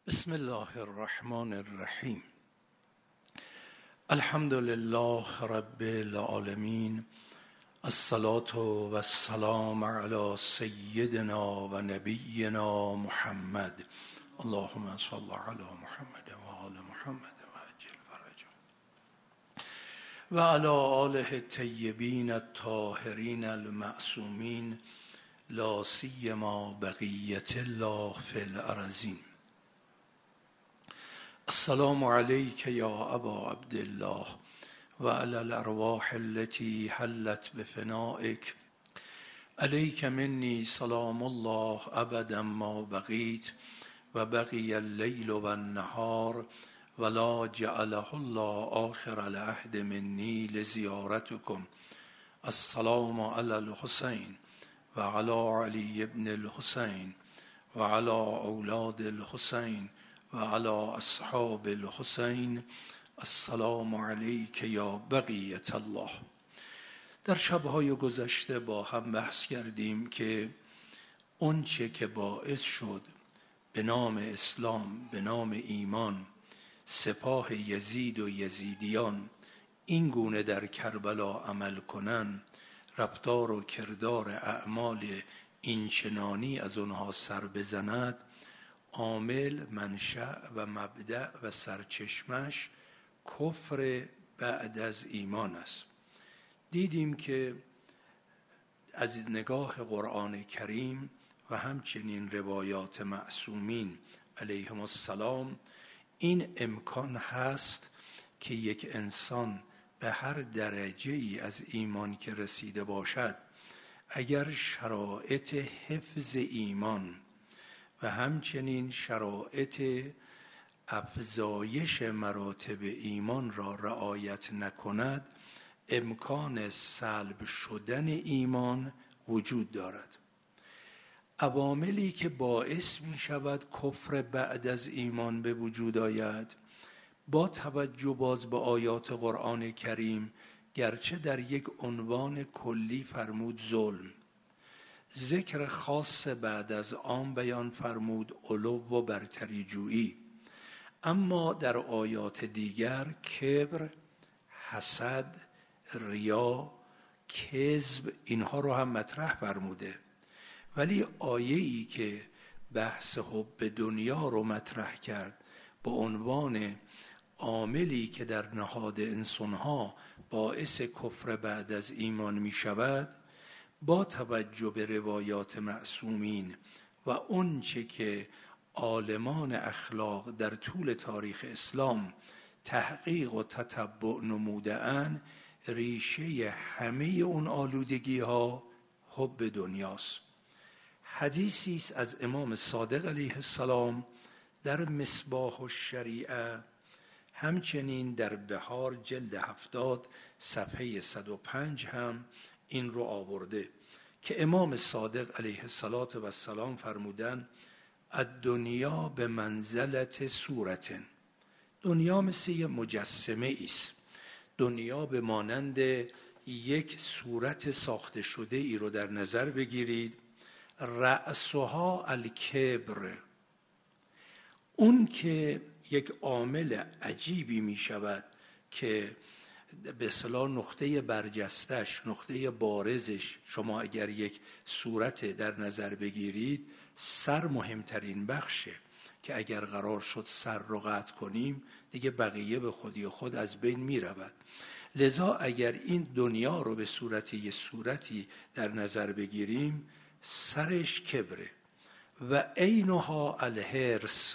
بسم الله الرحمن الرحیم. الحمد لله رب العالمین، الصلاة و السلام علی سیدنا و نبینا محمد. اللهم صل علی محمد و آل محمد و عجل فرجه و علی آله الطیبین الطاهرین المعصومین، لا سیما بقیة الله فی الارضین. السلام علیک یا ابا عبدالله و علی الارواح التي حلت بفنائک. علیک منی سلام الله ابدا ما بقیت و بقی اللیل و النهار ولا جعله الله آخر العهد منی لزیارتکم. السلام علی الحسین و علی علی ابن الحسین و علی اولاد الحسین و علی اصحاب الحسین. السلام علیک یا بقیة الله. در شبهای گذشته با هم بحث کردیم که اون چه که باعث شد به نام اسلام، به نام ایمان، سپاه یزید و یزیدیان این گونه در کربلا عمل کنن، رفتار و کردار اعمال اینچنانی از اونها سر بزند، عامل، منشأ و مبدأ و سرچشمش کفر بعد از ایمان است. دیدیم که از نگاه قرآن کریم و همچنین روایات معصومین علیهم السلام این امکان هست که یک انسان به هر درجه ای از ایمان که رسیده باشد، اگر شرایط حفظ ایمان و همچنین شرایط افزایش مراتب ایمان را رعایت نکند، امکان سلب شدن ایمان وجود دارد. عواملی که باعث می شود کفر بعد از ایمان به وجود آید، با توجه باز به آیات قرآن کریم، گرچه در یک عنوان کلی فرمود ظلم، ذکر خاص بعد از عام بیان فرمود علو و برتری جویی، اما در آیات دیگر کبر، حسد، ریا، کذب اینها رو هم مطرح فرموده. ولی آیه‌ای که بحث حب دنیا رو مطرح کرد با عنوان عاملی که در نهاد انسانها باعث کفر بعد از ایمان می شود، با توجه به روایات معصومین و اون چه که عالمان اخلاق در طول تاریخ اسلام تحقیق و تتبع نموده‌اند، ریشه همه اون آلودگی ها حب دنیاست. حدیثی است از امام صادق علیه السلام در مصباح الشریعه، همچنین در بهار جلد 70 صفحه 105 هم این رو آورده که امام صادق علیه السلام فرمودن الدنیا به منزلت صورت. دنیا مثل یک مجسمه است. دنیا به مانند یک صورت ساخته شده ای رو در نظر بگیرید. رأسها الکبر. اون که یک عامل عجیبی می شود که به اصطلاح نقطه برجستش، نقطه بارزش، شما اگر یک صورت در نظر بگیرید، سر مهمترین بخشه که اگر قرار شد سر رو قطع کنیم دیگه بقیه به خودی خود از بین می رود. لذا اگر این دنیا رو به صورت یک صورتی در نظر بگیریم، سرش کبره و عینها الحرص.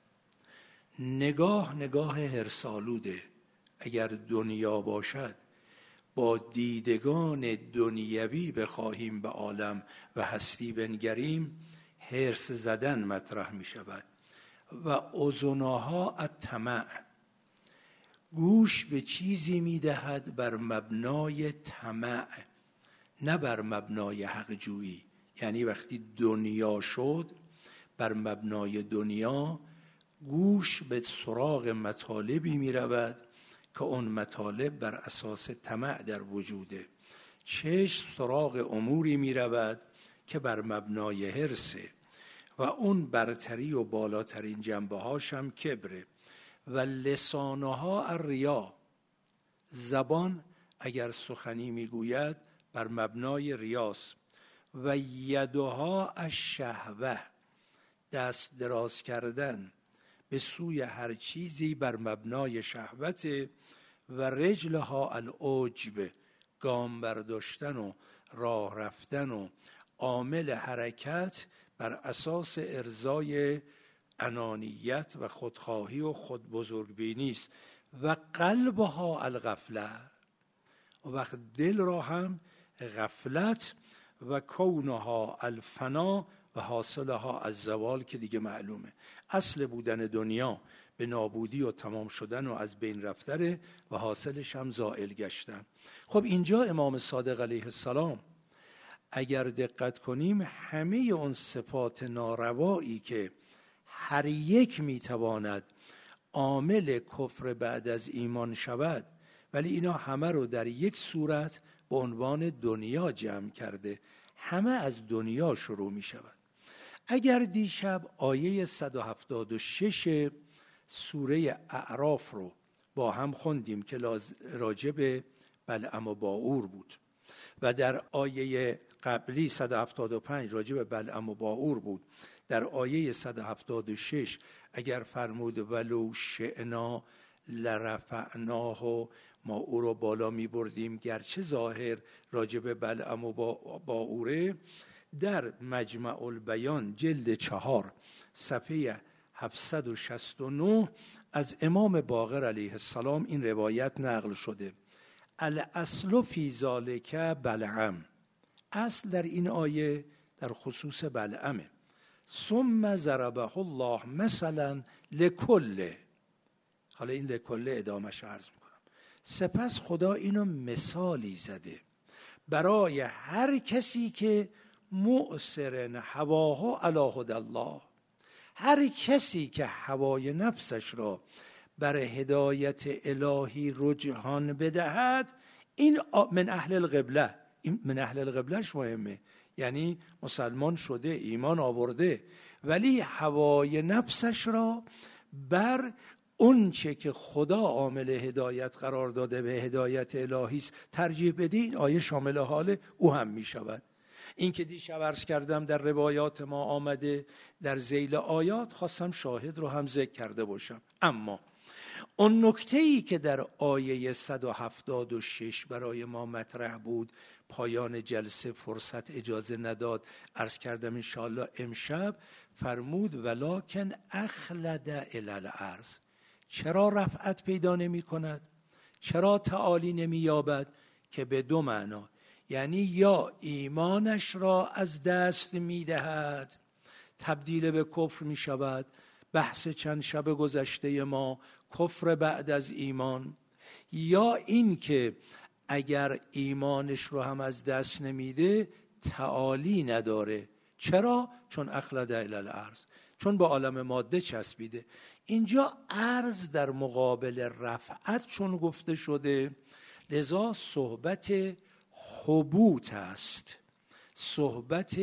نگاه حرص آلوده. اگر دنیا باشد با دیدگان دنیوی بخواهیم به عالم و هستی بنگریم، حرص زدن مطرح می شود. و اذنها الطمع. گوش به چیزی می دهد بر مبنای طمع، نه بر مبنای حق جویی. یعنی وقتی دنیا شد، بر مبنای دنیا گوش به سراغ مطالبی می رود که اون مطالب بر اساس طمع در وجوده. چشم سراغ اموری می رود که بر مبنای حرصه و اون برتری و بالاترین جنبه هاشم کبره. و لسانها الریا، زبان اگر سخنی میگوید بر مبنای ریاست. و یدها الشهوه، دست دراز کردن به سوی هر چیزی بر مبنای شهوت. و رجلها العجب، گام برداشتن و راه رفتن و عامل حرکت بر اساس ارضای انانیت و خودخواهی و خود بزرگبینی است. و قلبها الغفله، و وقت دل را هم غفلت. و کونها الفنا، و حاصلها الزوال، که دیگه معلومه اصل بودن دنیا به نابودی و تمام شدن و از بین رفتن و حاصلش هم زائل گشتن. خب اینجا امام صادق علیه السلام اگر دقت کنیم همه اون صفات ناروایی که هر یک میتواند عامل کفر بعد از ایمان شود، ولی اینا همه رو در یک صورت به عنوان دنیا جمع کرده، همه از دنیا شروع می شود. اگر دیشب آیه 176 سوره اعراف رو با هم خوندیم که راجع به بلعم و باعور بود و در آیه قبلی 175 راجع به بلعم و باعور بود، در آیه 176 اگر فرمود ولو شئنا لرفعناه، ما او رو بالا می بردیم، گرچه ظاهر راجع به بلعم و باعوره، در مجمع البیان جلد 4 صفحه 769 از امام باقر علیه السلام این روایت نقل شده: الاصل فی ذالک بلعم، اصل در این آیه در خصوص بلعمه. ثم ضربه الله مثلا لکل، حالا این لکل ادامهش عرض میکنم. سپس خدا اینو مثالی زده برای هر کسی که مؤثر هواه علی هدی الله، هر کسی که هوای نفسش را بر هدایت الهی رجحان بدهد، این من اهل القبله. این من اهل القبلهش مهمه، یعنی مسلمان شده، ایمان آورده، ولی هوای نفسش را بر اون چه که خدا عامل هدایت قرار داده به هدایت الهی است ترجیح بده، این آیه شامل حال او هم می شود. این که دیشب عرض کردم در روایات ما آمده، در ذیل آیات خواستم شاهد رو هم ذکر کرده باشم. اما اون نکته‌ای که در آیه 176 برای ما مطرح بود، پایان جلسه فرصت اجازه نداد، عرض کردم انشاءالله امشب، فرمود ولکن اخلد الی الارض. چرا رفعت پیدا نمی کند؟ چرا تعالی نمی یابد؟ که به دو معنا، یعنی یا ایمانش را از دست می دهد، تبدیل به کفر می شود. بحث چند شب گذشته ما کفر بعد از ایمان، یا این که اگر ایمانش رو هم از دست نمیده تعالی نداره. چرا؟ چون اخلد الی الارض، چون با عالم ماده چسبیده. اینجا ارض در مقابل رفعت چون گفته شده، لذا صحبت حبوط است، صحبت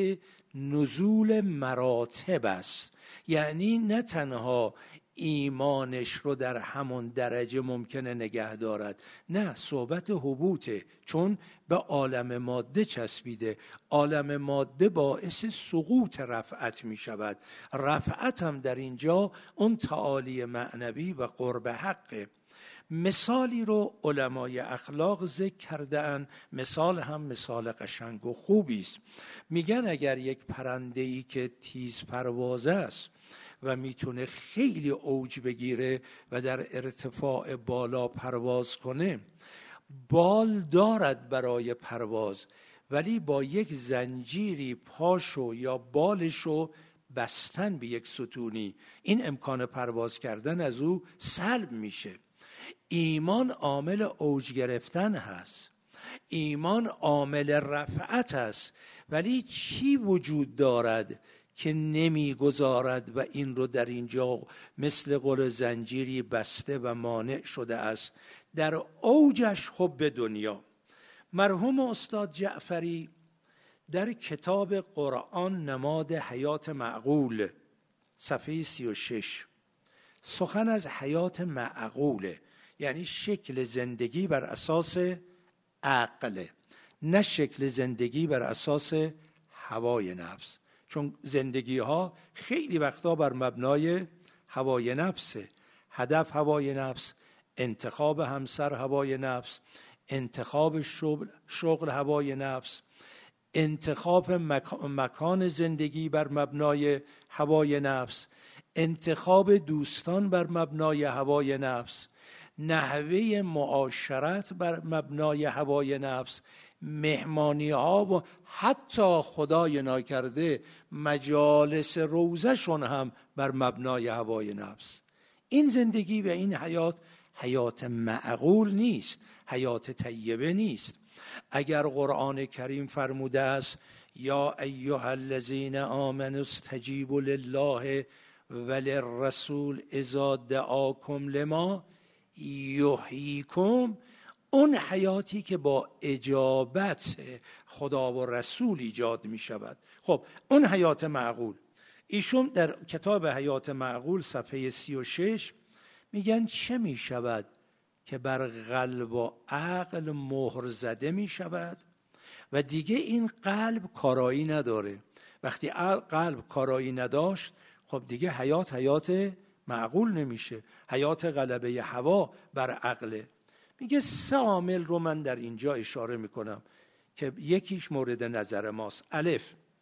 نزول مراتب است. یعنی نه تنها ایمانش رو در همون درجه ممکنه نگه دارد، نه، صحبت حبوطه، چون به عالم ماده چسبیده. عالم ماده باعث سقوط رفعت می شود. رفعت هم در اینجا اون تعالی معنوی و قرب حقه. مثالی رو علمای اخلاق ذکر کردن، مثال هم مثال قشنگ و خوبی است. میگن اگر یک پرنده‌ای که تیز پرواز است و میتونه خیلی اوج بگیره و در ارتفاع بالا پرواز کنه، بال دارد برای پرواز، ولی با یک زنجیری پاشو یا بالشو بستن به یک ستونی، این امکان پرواز کردن از او سلب میشه. ایمان عامل اوج گرفتن هست، ایمان عامل رفعت است، ولی چی وجود دارد که نمیگذارد و این رو در اینجا مثل قل زنجیری بسته و مانع شده است؟ در اوجش حب دنیا. مرحوم استاد جعفری در کتاب قرآن نماد حیات معقول صفحه 36 سخن از حیات معقوله، یعنی شکل زندگی بر اساس عقل، نه شکل زندگی بر اساس هوای نفس. چون زندگی ها خیلی وقتا بر مبنای هوای نفسه. هدف هوای نفس، انتخاب همسر هوای نفس، انتخاب شغل هوای نفس، انتخاب مکان زندگی بر مبنای هوای نفس، انتخاب دوستان بر مبنای هوای نفس، نحوه معاشرت بر مبنای هوای نفس، مهمانی ها و حتی خدای ناکرده مجالس روزشون هم بر مبنای هوای نفس. این زندگی و این حیات معقول نیست، حیات طیبه نیست. اگر قرآن کریم فرموده است یا ایها الذین آمنوا استجیبوا لله وللرسول اذا دعاکم لما یحییکم، اون حیاتی که با اجابت خدا و رسول ایجاد می شود. خب اون حیات معقول، ایشون در کتاب حیات معقول صفحه 36 میگن چه می شود که بر قلب و عقل مهر زده می شود و دیگه این قلب کارایی نداره. وقتی قلب کارایی نداشت، خب دیگه حیات معقول نمیشه، حیات غلبه هوا بر عقله. میگه 3 عامل رو من در اینجا اشاره میکنم که یکیش مورد نظر ماست. الف،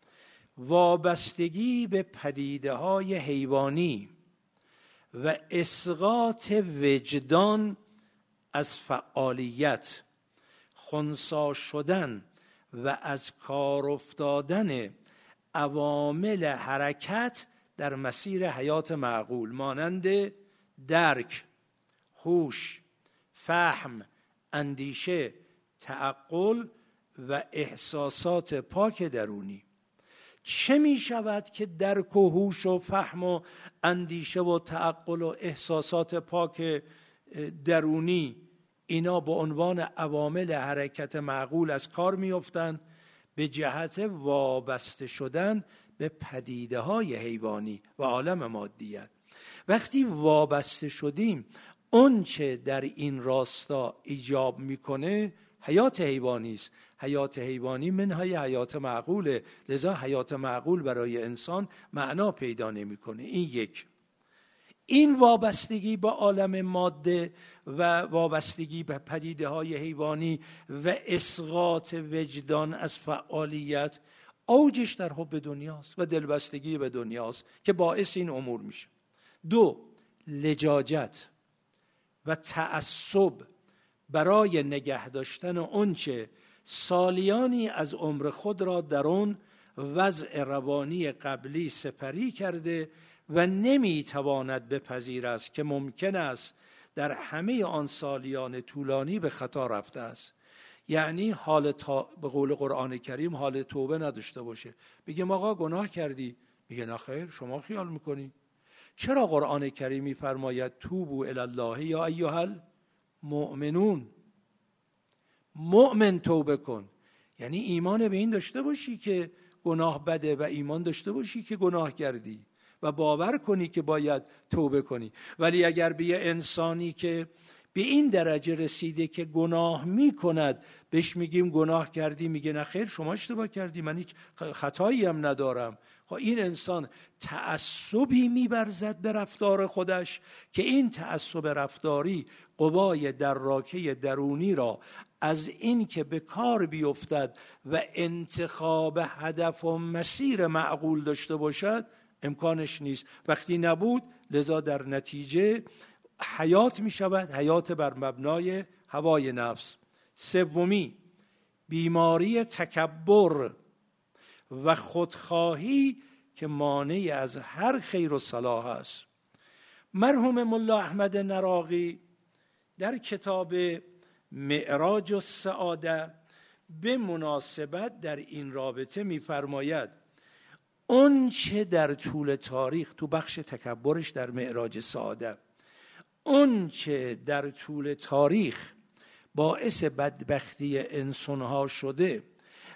وابستگی به پدیده های حیوانی و اسقاط وجدان از فعالیت، خنثی شدن و از کار افتادن عوامل حرکت در مسیر حیات معقول، مانند درک، هوش، فهم، اندیشه، تعقل و احساسات پاک درونی. چه می شود که درک و هوش و فهم و اندیشه و تعقل و احساسات پاک درونی اینا به عنوان عوامل حرکت معقول از کار می افتند؟ به جهت وابسته شدن به پدیده های حیوانی و عالم مادیت. وقتی وابسته شدیم، اون چه در این راستا ایجاب میکنه حیات حیوانی است. حیات حیوانی منهای حیات معقوله، لذا حیات معقول برای انسان معنا پیدا نمیکنه. این یک. این وابستگی با عالم ماده و وابستگی به پدیده های حیوانی و اسقاط وجدان از فعالیت اوجش در حب دنیاست و دلبستگی به دنیاست که باعث این امور میشه. 2، لجاجت و تعصب برای نگه داشتن اونچه سالیانی از عمر خود را در اون وضع روانی قبلی سپری کرده و نمیتواند بپذیر است که ممکن است در همه آن سالیان طولانی به خطا رفته است. یعنی به قول قرآن کریم حال توبه نداشته باشه. بگیم آقا گناه کردی، میگه نه خیر، شما خیال میکنی. چرا قرآن کریم میفرماید توبوا الی الله یا ایها المؤمنون؟ مؤمن توبه کن، یعنی ایمان به این داشته باشی که گناه بده و ایمان داشته باشی که گناه کردی و باور کنی که باید توبه کنی. ولی اگر به یه انسانی که به این درجه رسیده که گناه میکند بهش میگیم گناه کردی، میگه نه خیر، شما اشتباه کردی، من هیچ خطایی هم ندارم، خب این انسان تعصبی می‌ورزد به رفتار خودش که این تعصب رفتاری قوای دراکه درونی را از این که به کار بیفتد و انتخاب هدف و مسیر معقول داشته باشد امکانش نیست. وقتی نبود، لذا در نتیجه حیات می شود حیات بر مبنای هوای نفس. 3، بیماری تکبر و خودخواهی که مانع از هر خیر و صلاح است. مرحوم ملا احمد نراقی در کتاب معراج السعاده به مناسبت در این رابطه می‌فرماید اون چه در طول تاریخ، تو بخش تکبرش در معراج سعاده، اون چه در طول تاریخ باعث بدبختی انسانها شده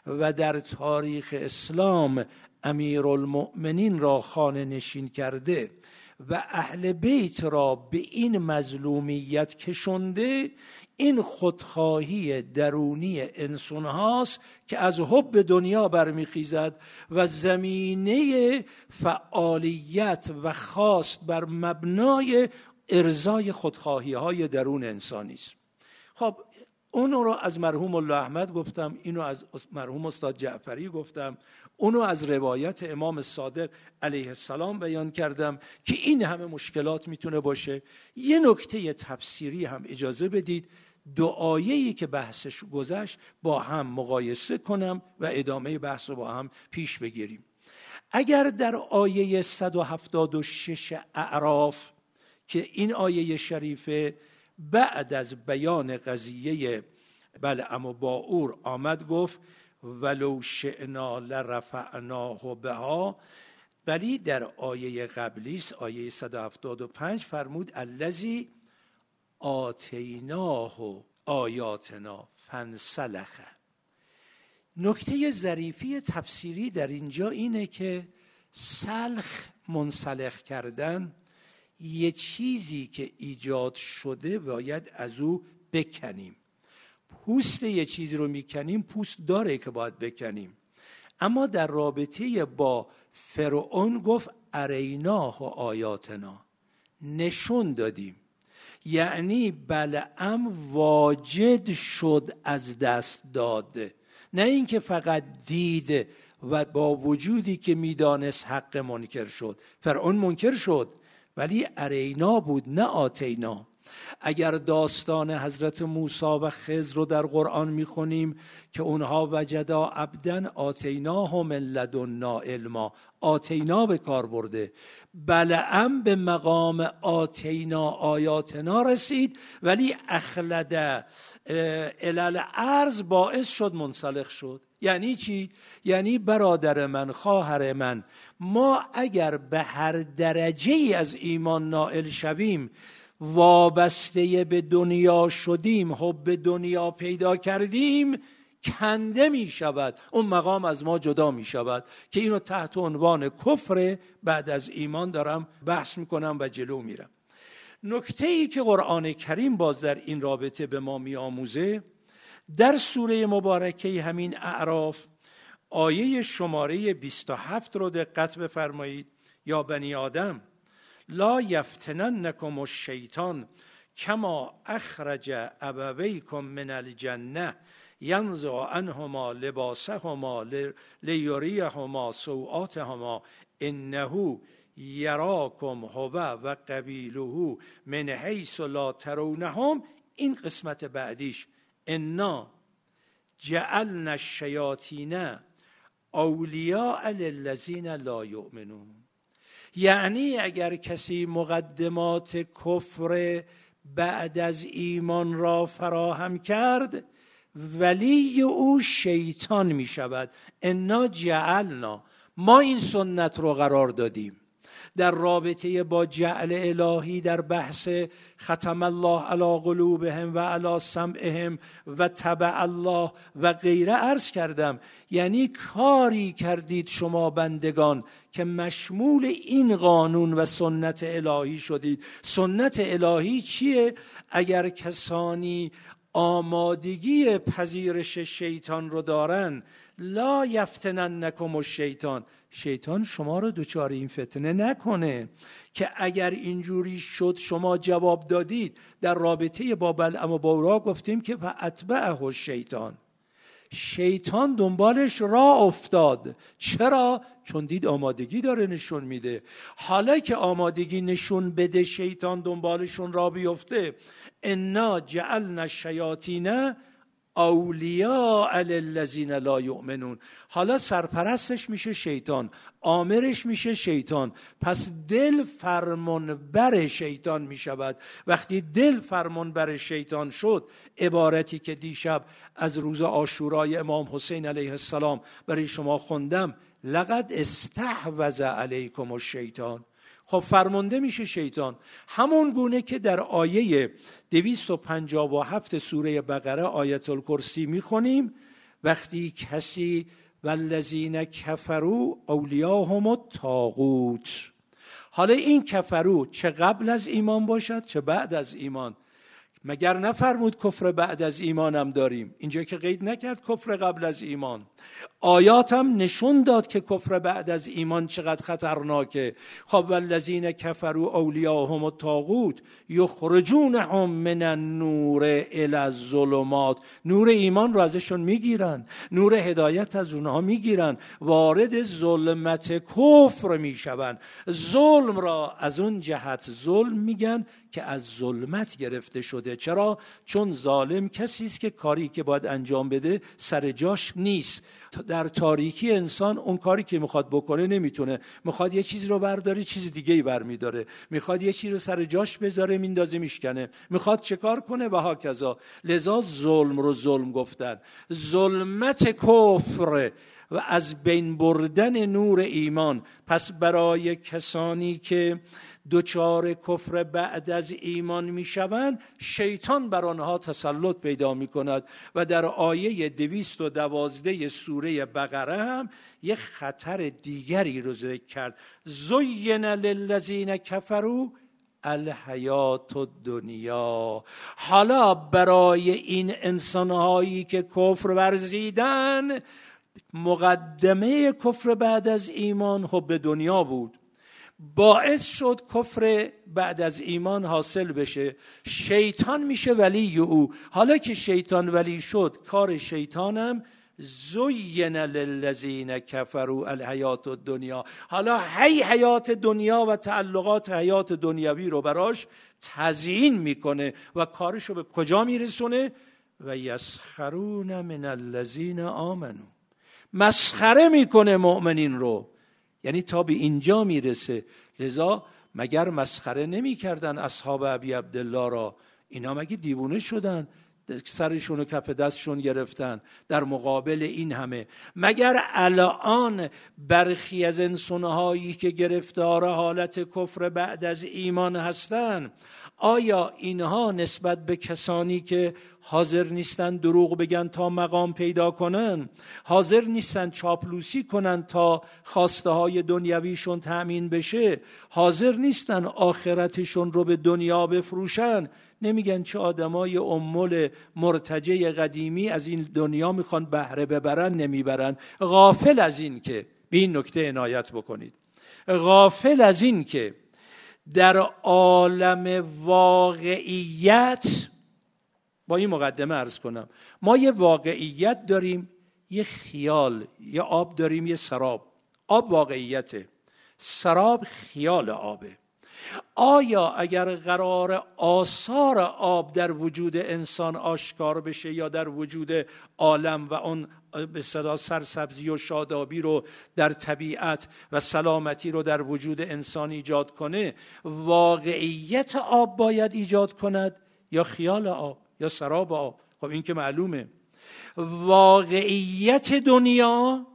و در تاریخ اسلام امیرالمؤمنین را خانه نشین کرده و اهل بیت را به این مظلومیت کشنده، این خودخواهی درونی انسان هاست که از حب دنیا برمیخیزد و زمینه فعالیت و خواست بر مبنای ارضای خودخواهی های درون انسانی است. خب اونو رو از مرحوم الله احمد گفتم، اینو از مرحوم استاد جعفری گفتم، اونو از روایت امام صادق علیه السلام بیان کردم که این همه مشکلات میتونه باشه. یه نکته تفسیری هم اجازه بدید دو آیه‌ای که بحثش گذشت با هم مقایسه کنم و ادامه بحث رو با هم پیش بگیریم. اگر در آیه 176 اعراف که این آیه شریفه بعد از بیان قضیه بلعم و باعور آمد گفت ولو شئنا لرفعناه بها، ولی در آیه قبلی آیه 175 فرمود الذی آتیناه آیاتنا فانسلخ. نکته ظریفی تفسیری در اینجا اینه که سلخ، منسلخ کردن، یه چیزی که ایجاد شده باید از او بکنیم. پوست یه چیزی رو میکنیم، پوست داره که باید بکنیم. اما در رابطه با فرعون گفت اریناه و آیاتنا، نشون دادیم. یعنی بلعم واجد شد از دست داده، نه اینکه فقط دید و با وجودی که میدانست حق منکر شد. فرعون منکر شد ولی ارینا بود نه آتینا. اگر داستان حضرت موسی و خضر رو در قرآن میخونیم که اونها وجدا عبدن آتیناه من لدنا علما، آتینا به کار برده. بلعم به مقام آتینا آیاتنا رسید ولی اخلد علل ارض باعث شد منسلخ شد. یعنی چی؟ یعنی برادر من، خواهر من، ما اگر به هر درجه‌ای از ایمان نائل شویم، وابسته به دنیا شدیم، حب دنیا پیدا کردیم، کنده می شود، اون مقام از ما جدا می شود که اینو تحت عنوان کفر بعد از ایمان دارم بحث می کنم و جلو میرم. نکته ای که قرآن کریم باز در این رابطه به ما می آموزه، در سوره مبارکه همین اعراف آیه شماره 27 رو دقت بفرمایید. یا بنی آدم لا یفتننکم الشیطان کما اخرج ابویکم من الجنه ینزع عنهما لباسهما لیریهما سوآتهما انه یراکم هو و قبیله من حیث لا ترونهم. این قسمت بعدیش انا جعلنا الشیاطین اولیاء للذین لا یؤمنون. یعنی اگر کسی مقدمات کفر بعد از ایمان را فراهم کرد، ولی او شیطان می شود. انا جعلنا، ما این سنت رو قرار دادیم. در رابطه با جعل الهی در بحث ختم الله علی قلوبهم و علی سمعهم و تبع الله و غیره عرض کردم. یعنی کاری کردید شما بندگان که مشمول این قانون و سنت الهی شدید. سنت الهی چیه؟ اگر کسانی آمادگی پذیرش شیطان رو دارن، لا یفتننکم الشیطان، شیطان شما رو دچار این فتنه نکنه که اگر اینجوری شد شما جواب دادید. در رابطه با بلعم و باعور گفتیم که فاتبعه الشیطان، شیطان دنبالش راه افتاد. چرا؟ چون دید آمادگی داره نشون میده. حالا که آمادگی نشون بده شیطان دنبالشون راه بیفته. انا جعلنا الشیاطین اولیاء للذین لا یؤمنون. حالا سرپرستش میشه شیطان، آمرش میشه شیطان، پس دل فرمانبر شیطان میشود. وقتی دل فرمانبر شیطان شد، عبارتی که دیشب از روز عاشورای امام حسین علیه السلام برای شما خوندم، لقد استحوذ علیکم الشیطان، خب فرمانده میشه شیطان. همون گونه که در آیه 257 سوره بقره آیت الکرسی میخونیم وقتی کسی والذین کفروا اولیاهم الطاغوت. حالا این کفرو چه قبل از ایمان باشد چه بعد از ایمان. مگر نفرمود کفر بعد از ایمان هم داریم؟ اینجا که قید نکرد کفر قبل از ایمان. آیات هم نشون داد که کفر بعد از ایمان چقدر خطرناکه. خب والذین کفروا اولیاهم الطاغوت یخرجونهم من النور الی الظلمات. نور ایمان رو ازشون میگیرن، نور هدایت از اونها میگیرن، وارد ظلمت کفر میشون. ظلم را از اون جهت ظلم میگن که از ظلمت گرفته شده. چرا؟ چون ظالم کسی است که کاری که باید انجام بده سر جاش نیست. در تاریکی انسان اون کاری که میخواد بکنه نمیتونه، میخواد یه چیزی رو برداره چیز دیگه‌ای برمیداره، میخواد یه چیزی رو سر جاش بذاره میندازه میشکنه، میخواد چه کار کنه و هاکذا. لذا ظلم رو ظلم گفتن. ظلمت کفر و از بین بردن نور ایمان. پس برای کسانی که دچار کفر بعد از ایمان میشوند، شیطان بر آنها تسلط پیدا میکند و در آیه 212 سوره بقره هم یک خطر دیگری رو ذکر کرد. زین للذین کفروا الحیات الدنیا. حالا برای این انسانهایی که کفر ورزیدن، مقدمه کفر بعد از ایمان حب دنیا بود، باعث شد کفر بعد از ایمان حاصل بشه. شیطان میشه ولی او. حالا که شیطان ولی شد، کار شیطانم زین للذین کفروا الحیات الدنیا. حالا حیات دنیا و تعلقات حیات دنیوی رو براش تزیین میکنه و کارشو به کجا میرسونه؟ و یسخرون من الذین آمنوا. مسخره میکنه مؤمنین رو، یعنی تا به اینجا میرسه. لذا مگر مسخره نمی کردن اصحاب ابی عبدالله را؟ اینا مگه دیوونه شدن؟ سرشون و کف دستشون گرفتن در مقابل این همه. مگر الان برخی از انسانهایی که گرفتار حالت کفر بعد از ایمان هستن، آیا اینها نسبت به کسانی که حاضر نیستن دروغ بگن تا مقام پیدا کنن، حاضر نیستن چاپلوسی کنن تا خواسته های دنیویشون تأمین بشه، حاضر نیستن آخرتشون رو به دنیا بفروشن، نمیگن چه آدمای امول مرتجع قدیمی از این دنیا میخوان بهره ببرن؟ نمیبرن. غافل از این که، به این نکته عنایت بکنید، غافل از این که در عالم واقعیت، با این مقدمه عرض کنم، ما یه واقعیت داریم، یه خیال، یه آب داریم، یه سراب. آب واقعیته، سراب خیال آبه. آیا اگر قرار آثار آب در وجود انسان آشکار بشه یا در وجود عالم و اون به صدا سرسبزی و شادابی رو در طبیعت و سلامتی رو در وجود انسان ایجاد کنه، واقعیت آب باید ایجاد کند یا خیال آب یا سراب آب؟ خب این که معلومه. واقعیت دنیا،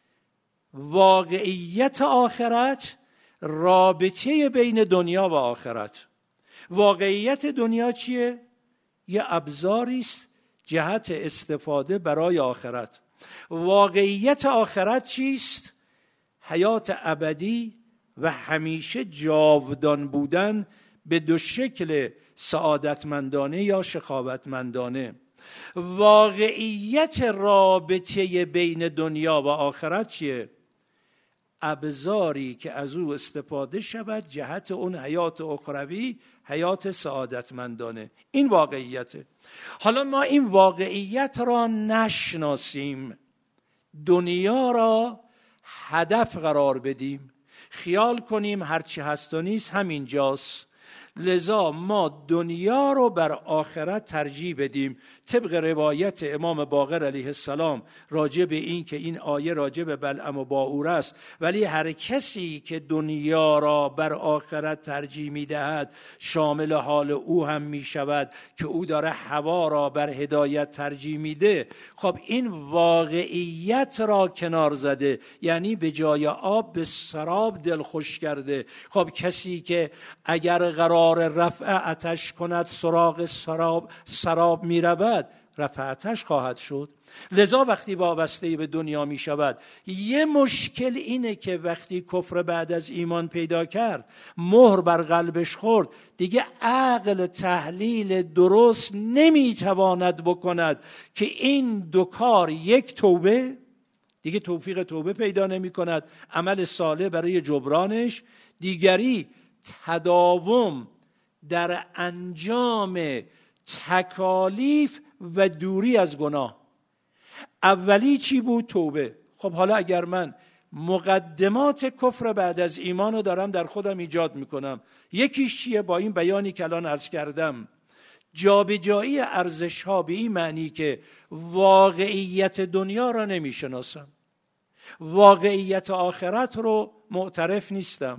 واقعیت آخرت، رابطه بین دنیا و آخرت. واقعیت دنیا چیه؟ یه ابزاری است جهت استفاده برای آخرت. واقعیت آخرت چیست؟ حیات ابدی و همیشه جاودان بودن به دو شکل، سعادتمندانه یا شقاوتمندانه. واقعیت رابطه بین دنیا و آخرت چیه؟ ابزاری که از او استفاده شود جهت اون حیات اخروی، حیات سعادتمندانه. این واقعیته. حالا ما این واقعیت را نشناسیم، دنیا را هدف قرار بدیم، خیال کنیم هرچی هست و نیست همینجاست، لذا ما دنیا رو بر آخرت ترجیح بدیم. طبق روایت امام باقر علیه السلام راجع به این که این آیه راجع به بلعم و باعور است، ولی هر کسی که دنیا را بر آخرت ترجیح میدهد شامل حال او هم میشود که او داره هوا را بر هدایت ترجیح میده. خب این واقعیت را کنار زده، یعنی به جای آب به سراب دلخوش کرده. خب کسی که اگر قرار رفع آتش کند سراغ سراب می رود، رفعتش خواهد شد. لذا وقتی وابسته به دنیا می شود، یه مشکل اینه که وقتی کفر بعد از ایمان پیدا کرد، مهر بر قلبش خورد، دیگه عقل تحلیل درست نمی تواند بکند که این دو کار، یک توبه، دیگه توفیق توبه پیدا نمی کند، عمل صالح برای جبرانش، دیگری تداوم در انجام تکالیف و دوری از گناه. اولی چی بود؟ توبه. خب حالا اگر من مقدمات کفر بعد از ایمان رو دارم در خودم ایجاد میکنم، یکیش چیه؟ با این بیانی که الان عرض کردم، جابجایی ارزش ها به این معنی که واقعیت دنیا را نمیشناسم، واقعیت آخرت رو معترف نیستم،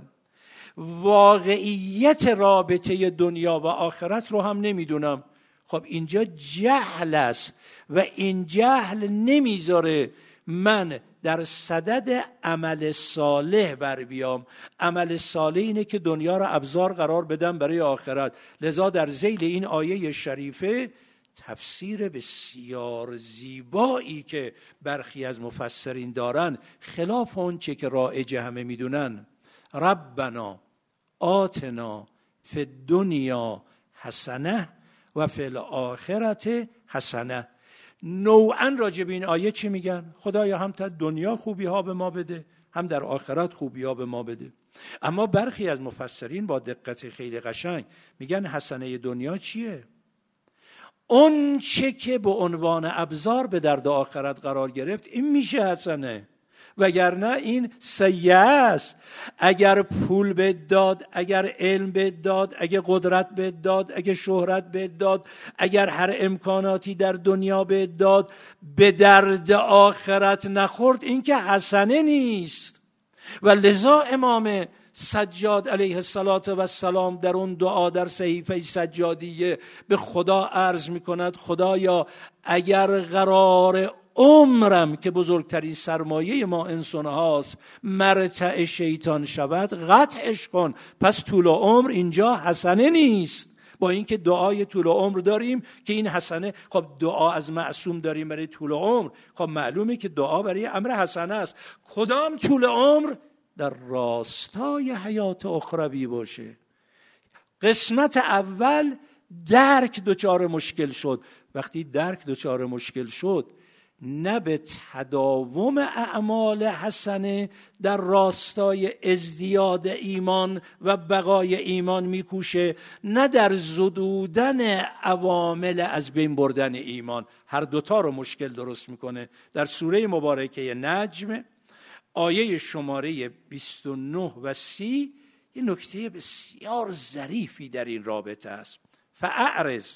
واقعیت رابطه دنیا و آخرت رو هم نمیدونم. خب اینجا جهل است و این جهل نمیذاره من در صدد عمل صالح بر بیام. عمل صالح اینه که دنیا را ابزار قرار بدم برای آخرت. لذا در ذیل این آیه شریفه تفسیر بسیار زیبایی که برخی از مفسرین دارن، خلاف اون چه که رایج همه میدونن، ربنا آتنا فی الدنیا حسنه و فی الاخرة حسنه. نوعا راجع به این آیه چی میگن؟ خدایا هم تا دنیا خوبی ها به ما بده، هم در آخرت خوبی ها به ما بده. اما برخی از مفسرین با دقت خیلی قشنگ میگن حسنه دنیا چیه؟ اون چه که به عنوان ابزار به درد آخرت قرار گرفت، این میشه حسنه، وگرنه این سیئه است. اگر پول بهت داد، اگر علم بهت داد، اگر قدرت بهت داد، اگر شهرت بهت داد، اگر هر امکاناتی در دنیا بهت داد، به درد آخرت نخورد، این که حسنه نیست. و لذا امام سجاد علیه السلام در اون دعا در صحیفه سجادیه به خدا عرض میکند خدایا اگر قرار عمرم که بزرگترین سرمایه ما انسان هاست مرتع شیطان شود، قطعش کن. پس طول عمر اینجا حسنه نیست. با اینکه دعای طول عمر داریم که این حسنه، خب دعا از معصوم داریم برای طول عمر، خب معلومه که دعا برای امر حسنه است. کدام طول عمر؟ در راستای حیات اخروی باشه. قسمت اول درک دچار مشکل شد. وقتی درک دچار مشکل شد، نه به تداوم اعمال حسنه در راستای ازدیاد ایمان و بقای ایمان میکوشه، نه در زدودن عوامل از بین بردن ایمان. هر دوتا رو مشکل درست میکنه. در سوره مبارکه نجم آیه شماره 29 و 30 یه نکته بسیار ظریفی در این رابطه است. فاعرض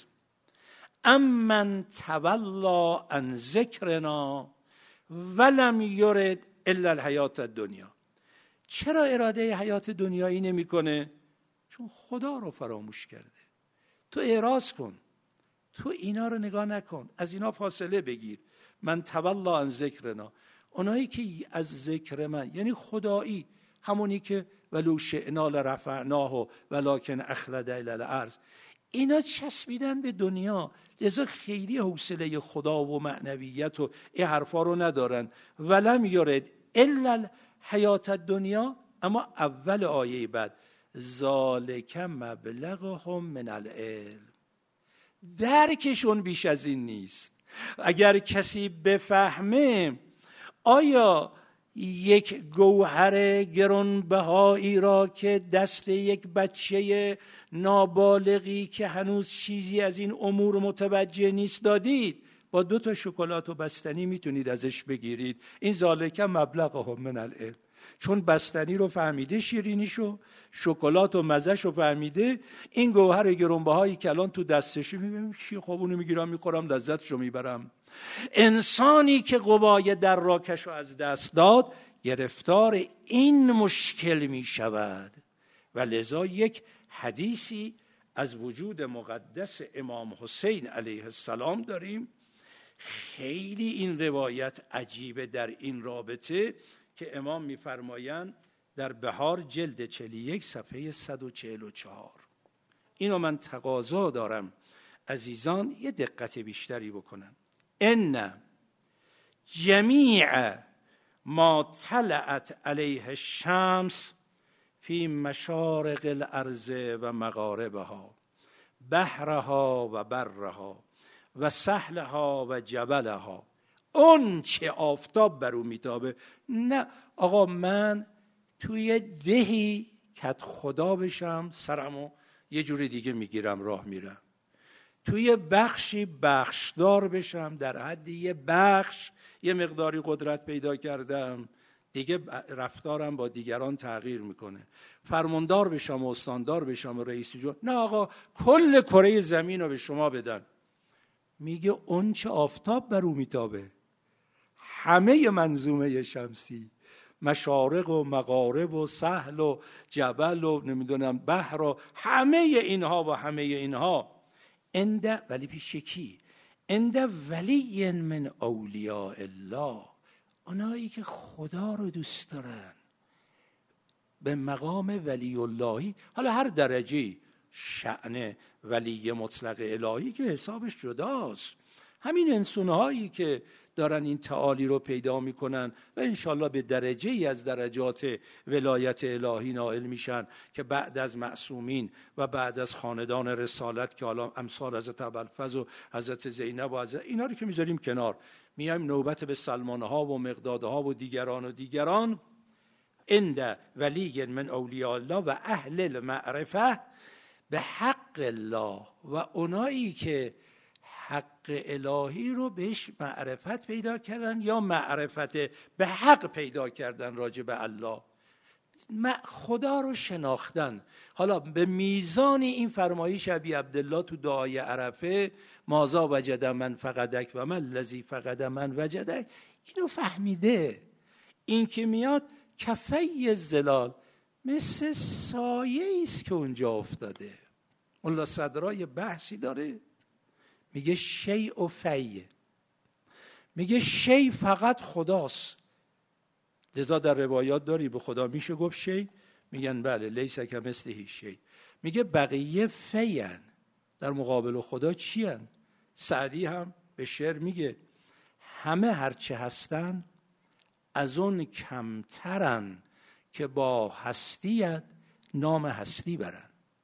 امن تولا عن ذکرنا ولم یرد الا الحیات الدنیا. چرا اراده حیات دنیایی نمی کنه؟ چون خدا رو فراموش کرده. تو اعراض کن، تو اینا رو نگاه نکن، از اینا فاصله بگیر. من تولا عن ذکرنا، اونایی که از ذکر من، یعنی خدایی، همونی که ولو شئنا لرفعناه ولکن اخلد الی الارض، اینا چسبیدن به دنیا، لذا خیلی حوصله خدا و معنویت و این حرفا رو ندارن. ولم یرد الا الحیات الدنیا. اما اول آیه بعد ذالک مبلغهم من العلم، درکشون بیش از این نیست. اگر کسی بفهمه آیا یک گوهر گرانبهایی را که دست یک بچه نابالغی که هنوز چیزی از این امور متوجه نیست دادید، با 2 شکلات و بستنی میتونید ازش بگیرید. این ذالک مبلغهم من العلم. چون بستنی رو فهمیده، شیرینیشو، شکلات و مزهش رو فهمیده، این گوهر گرانبهایی که الان تو دستش میبینم چی، خب اونو میگیرم میخورم، لذتشو میبرم. انسانی که قوای دراکش رو از دست داد گرفتار این مشکل می شود. و لذا یک حدیثی از وجود مقدس امام حسین علیه السلام داریم. خیلی این روایت عجیبه در این رابطه که امام می‌فرمایند در بهار جلد 41 صفحه 144. اینو من تقاضا دارم عزیزان یه دقت بیشتری بکنن. ان جمیع ما طلعت علیه الشمس فی مشارق الارض و مغاربها، بحرها و برها و سهلها و جبلها، اون چه آفتاب بر او میتابه. نه آقا، من توی دهی کت خدا بشم، سرمو یه جور دیگه میگیرم، راه میرم. توی بخشی بخشدار بشم، در حد یه بخش یه مقداری قدرت پیدا کردم، دیگه رفتارم با دیگران تغییر میکنه. فرماندار بشم و استاندار بشم و رئیس جمهور، نه آقا، کل کره زمین رو به شما بدن. میگه اون چه آفتاب بر او میتابه، همه منظومه شمسی، مشارق و مغارب و سهل و جبل و نمیدونم بحر و همه اینها ولی پیش کی؟ عند ولی من اولیاء الله، اونایی که خدا رو دوست دارن، به مقام ولی اللهی. حالا هر درجه شأن ولی مطلق الهی که حسابش جداست. همین انسانهایی که دارن این تعالی رو پیدا میکنن و انشالله به درجه ای از درجات ولایت الهی نائل میشن که بعد از معصومین و بعد از خاندان رسالت که حالا امثال حضرت ابوالفضل و حضرت زینب و حضرت اینا رو که میذاریم کنار، میایم نوبت به سلمانها و مقدادها و دیگران. عند ولی من اولیاء الله و اهل المعرفه به حق الله، و اونایی که حق الهی رو بهش معرفت پیدا کردن یا معرفت به حق پیدا کردن راجع به الله، خدا رو شناختن. حالا به میزان این فرمایش ابی عبدالله تو دعای عرفه، مازا وجد من فقدک و من الذی فقد من وجدک، اینو فهمیده. این که میاد کفی زلال، مثل سایه ایست که اونجا افتاده. ملا صدرای بحثی داره، میگه شیء و فیه، میگه شیء فقط خداست. لذا در روایات داری به خدا میشه گفت شیء، میگن بله لیس کمثله شیء. میگه بقیه فیان، در مقابل خدا چیان؟ سعدی هم به شعر میگه همه هرچه هستن از اون کمترن که با هستیت نام هستی برن.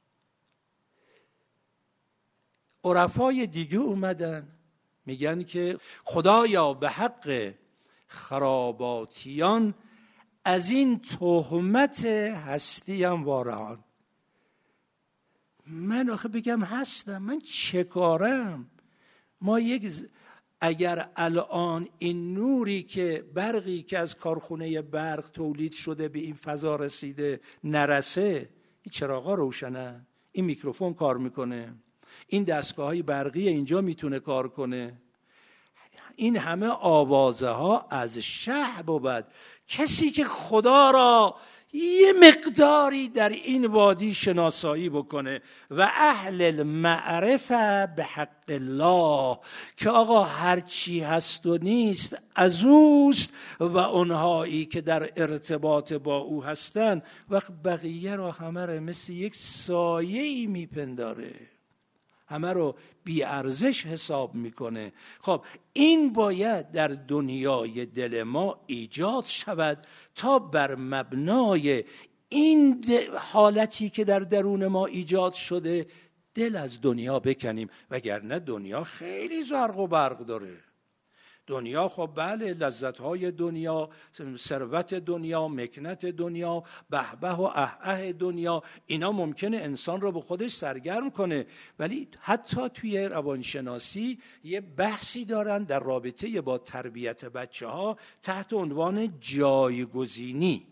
عرفای دیگه اومدن میگن که خدایا به حق خراباتیان از این تهمت هستیم وارهان. من آخه بگم هستم، من چه کارم؟ ما اگر الان این نوری که برقی که از کارخونه برق تولید شده به این فضا رسیده نرسه، این چراغا روشنن، این میکروفون کار میکنه، این دستگاه‌های برقی اینجا میتونه کار کنه، این همه آوازه ها از شه بود. کسی که خدا را یه مقداری در این وادی شناسایی بکنه و اهل المعرفه به حق الله، که آقا هرچی هست و نیست از اوست و اونهایی که در ارتباط با او هستن، وقت بقیه را همه را مثل یک سایه‌ای میپنداره، همه رو بی ارزش حساب میکنه. خب این باید در دنیای دل ما ایجاد شود تا بر مبنای این حالتی که در درون ما ایجاد شده دل از دنیا بکنیم، وگرنه دنیا خیلی زرق و برق داره. دنیا خب بله، لذت‌های دنیا، ثروت دنیا، مکنت دنیا، بهبه و اهه دنیا، اینا ممکنه انسان رو به خودش سرگرم کنه، ولی حتی توی روانشناسی یه بحثی دارن در رابطه با تربیت بچه‌ها تحت عنوان جایگزینی.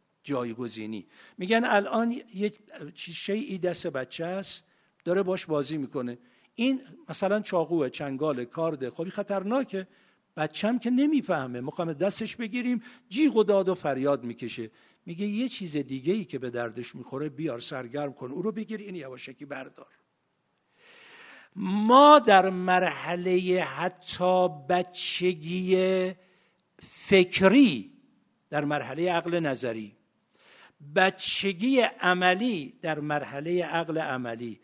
میگن الان یه شیئی دست بچه است، داره باش بازی میکنه، این مثلا چاقوه، چنگال، کارده، خب خطرناکه، بچه‌م که نمیفهمه، میخوام دستش بگیریم جیغ و داد و فریاد میکشه. میگه یه چیز دیگه ای که به دردش میخوره بیار سرگرم کن، او رو بگیر، این یواشکی بردار. ما در مرحله حتی بچگی فکری، در مرحله عقل نظری، بچگی عملی در مرحله عقل عملی،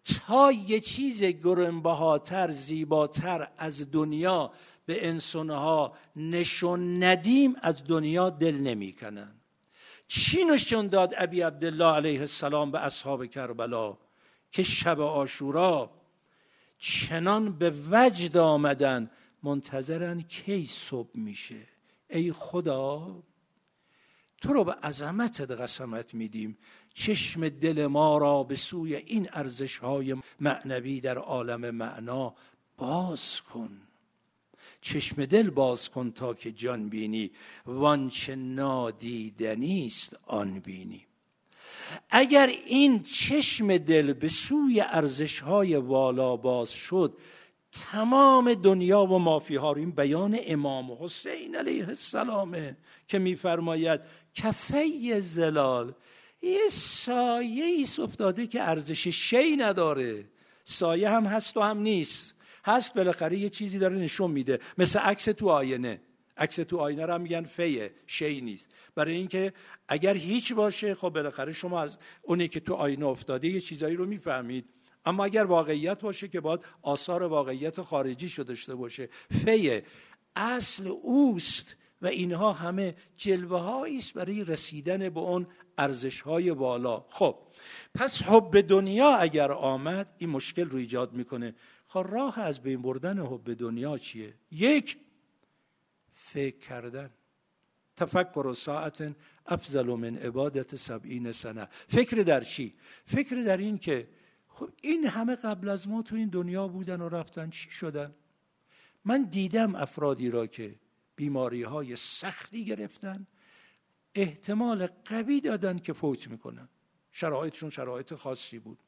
تا یه چیز گرانبهاتر زیباتر از دنیا به انسانها نشون ندیم از دنیا دل نمیکنن. چی نشون داد ابی عبدالله علیه السلام به اصحاب کربلا که شب عاشورا چنان به وجد آمدن منتظرن کی صبح میشه؟ ای خدا تو رو به عظمتت قسمت میدیم، چشم دل ما را به سوی این ارزش‌های معنوی در عالم معنا باز کن. چشم دل باز کن تا که جان بینی، وانچه نادیدنیست آن بینی. اگر این چشم دل به سوی ارزش‌های والا باز شد، تمام دنیا و مافیها رو، این بیان امام حسین علیه السلامه که میفرماید کفی زلال، یه سایه ایست افتاده که ارزش شی نداره. سایه هم هست و هم نیست. هست بالاخره یه چیزی داره نشون میده، مثل عکس تو آینه. عکس تو آینه رو هم میگن فیه، شی نیست. برای اینکه اگر هیچ باشه خب بالاخره شما از اونی که تو آینه افتاده یه چیزایی رو میفهمید، اما اگر واقعیت باشه که باید آثار واقعیت خارجی شو داشته باشه. فیه اصل اوست و اینها همه جلوه هایی است برای رسیدن به اون ارزش های بالا. خب پس حب دنیا اگر آمد این مشکل رو ایجاد میکنه. خب راه از بین بردن حب دنیا چیه؟ یک، فکر کردن. تفکر ساعت افضل من عبادت 70 سنه. فکر در چی؟ فکر در این که خب این همه قبل از ما تو این دنیا بودن و رفتن، چی شدن؟ من دیدم افرادی را که بیماری های سختی گرفتن، احتمال قوی دادن که فوت میکنن، شرایطشون شرایط خاصی بود،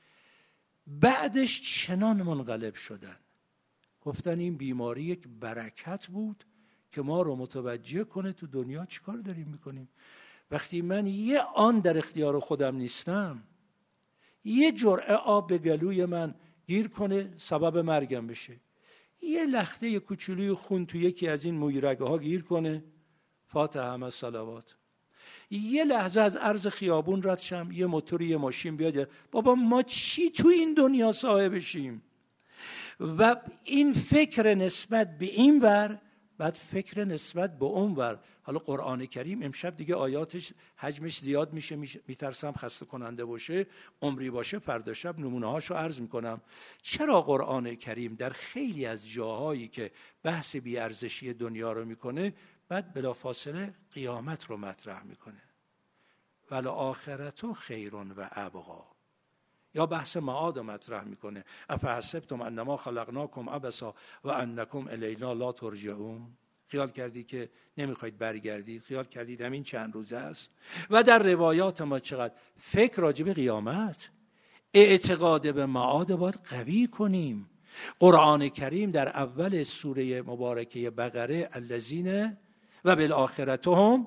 بعدش چنان منقلب شدن، گفتن این بیماری یک برکت بود که ما رو متوجه کنه تو دنیا چیکار داریم میکنیم. وقتی من یه آن در اختیار خودم نیستم، یه جرعه آب به گلوی من گیر کنه سبب مرگم بشه، یه لخته کوچولوی خون تو یکی از این مویرگه ها گیر کنه، فاتحه همه صلوات، یه لحظه از عرض خیابون رد شم، یه موتور یه ماشین بیاد، بابا ما چی تو این دنیا صاحبشیم؟ و این فکر نسبت به این ور، بعد فکر نسبت به اون ور. حالا قرآن کریم امشب دیگه آیاتش حجمش زیاد میشه، میترسم خسته کننده باشه، عمری باشه فردا شب نمونه هاشو عرض میکنم. چرا قرآن کریم در خیلی از جاهایی که بحث بی‌ارزشی دنیا رو میکنه، بعد بلافاصله قیامت رو مطرح میکنه؟ ولآخرة خیر و ابقی. یا بحث معاد رو مطرح میکنه، افحسبتم انما خلقناکم عبثا و انکم الینا لا ترجعون. خیال کردید که نمیخواید برگردید؟ خیال کردید همین چند روزه است؟ و در روایات ما چقدر فکر راجع به قیامت، اعتقاد به معاد باید قوی کنیم. قرآن کریم در اول سوره مبارکه بقره الذین و بالآخرة هم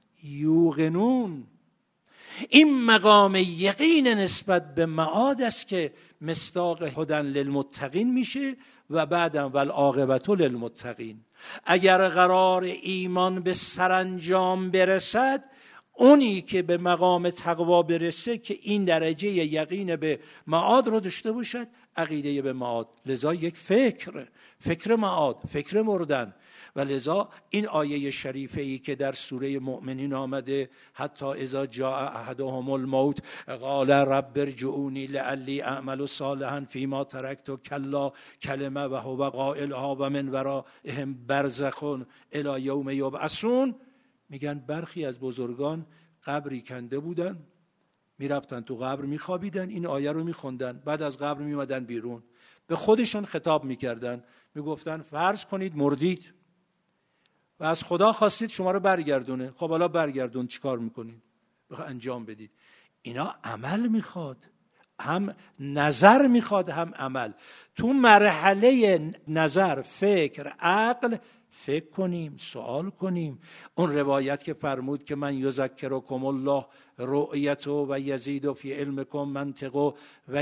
یوقنون، این مقام یقین نسبت به معاد است که مصداق هدی للمتقین میشه و بعدم والعاقبة للمتقین. اگر قرار ایمان به سرانجام برسد، اونی که به مقام تقوا برسه که این درجه یقین به معاد رو داشته باشد، عقیده به معاد. لذا یک فکر معاد، فکر مردن. و لذا این آیه شریفه ای که در سوره مؤمنین آمده، حتی اذا جاء احدهم الموت قال رب ارجعونی لعلی اعمل صالحا فیما ترکت کلا کلمه و هو قائلها و من ورائهم برزخ الی یوم یبعثون. میگن برخی از بزرگان قبری کنده بودن، میرفتن تو قبر میخوابیدن، این آیه رو میخوندن، بعد از قبر میمدن بیرون، به خودشون خطاب میکردن، میگفتن فرض کنید مردید و از خدا خواستید شما رو برگردونه. خب حالا برگردون، چیکار میکنید؟ بخواه انجام بدید. اینا عمل میخواد، هم نظر میخواد هم عمل. تو مرحله نظر، فکر، عقل فکر کنیم، سوال کنیم. اون روایت که فرمود که من یذکرکم الله رؤیت و یزید فی علمکم منطق و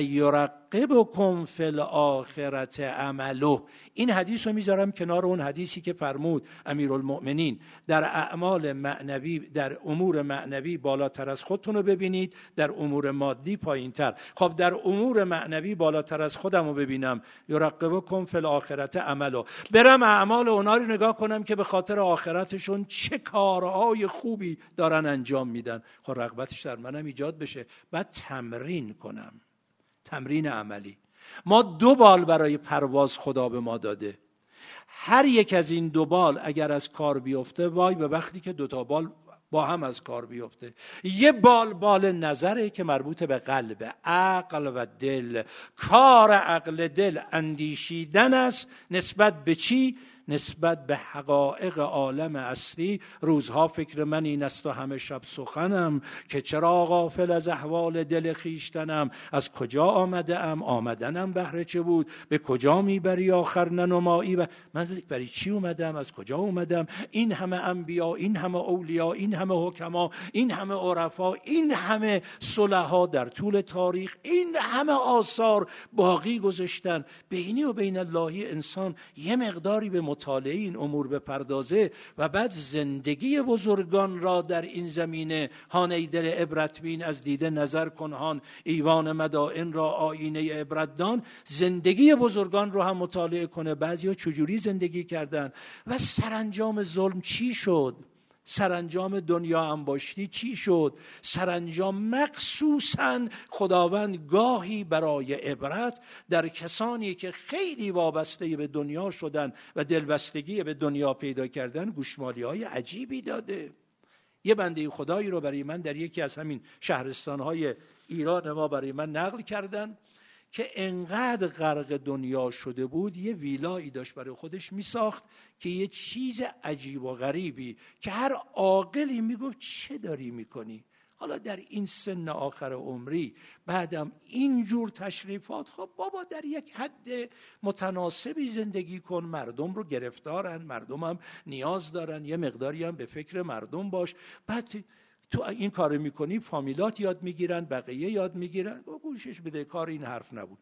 یرقبکم فی الاخرة عمله. این حدیث رو میذارم کنار اون حدیثی که فرمود امیرالمؤمنین در اعمال معنوی، در امور معنوی بالاتر از خودتون رو ببینید، در امور مادی پایینتر. خب در امور معنوی بالاتر از خودم رو ببینم، یرقبکم فی الاخرة عمله، برم اعمال اونا رو نگاه کنم که به خاطر آخرتشون چه کارهای خوبی دارن انجام میدن. خب رغبتش در منم ایجاد بشه، بعد تمرین کنم، تمرین عملی. ما 2 بال برای پرواز خدا به ما داده، هر یک از این 2 بال اگر از کار بیفته، وای به وقتی که 2 تا بال با هم از کار بیفته. یه بال نظره که مربوط به قلب، عقل و دل. کار عقل دل اندیشیدن است نسبت به چی؟ نسبت به حقایق عالم اصلی. روزها فکر من این است و همه شب سخنم، که چرا غافل از احوال دل خیشتنم. از کجا آمده ام، آمدنم بهر چه بود، به کجا میبری آخر ننمایی. و من برای چی اومدم، از کجا اومدم؟ این همه انبیا، این همه اولیا، این همه حکما، این همه عرفا، این همه صلحا در طول تاریخ، این همه آثار باقی گذاشتن. بینی و بین اللهی انسان یه مقداری به مطالعه این امور بپردازه و بعد زندگی بزرگان را در این زمینه، هان دل عبرت بین از دیده نظر کن، هان ایوان مدائن را آینه عبرت دان. زندگی بزرگان رو هم مطالعه کنه، بعضیا چجوری زندگی کردن و سرانجام ظلم چی شد، سرانجام دنیا انباشتی چی شد، سرانجام مخصوصاً خداوند گاهی برای عبرت در کسانی که خیلی وابسته به دنیا شدن و دلبستگی به دنیا پیدا کردن گوشمالی‌های عجیبی داده. یه بنده خدایی رو برای من در یکی از همین شهرستان‌های ایران ما برای من نقل کردن که انقدر غرق دنیا شده بود، یه ویلایی داشت برای خودش میساخت که یه چیز عجیب و غریبی که هر عاقلی میگفت چه داری میکنی؟ حالا در این سن آخر عمری بعدم اینجور تشریفات، خب بابا در یک حد متناسبی زندگی کن، مردم رو گرفتارن، مردم هم نیاز دارن، یه مقداری هم به فکر مردم باش. بعد تو این کار میکنی، فامیلات یاد میگیرن، بقیه یاد میگیرن، گوشش بده. کار این حرف نبود.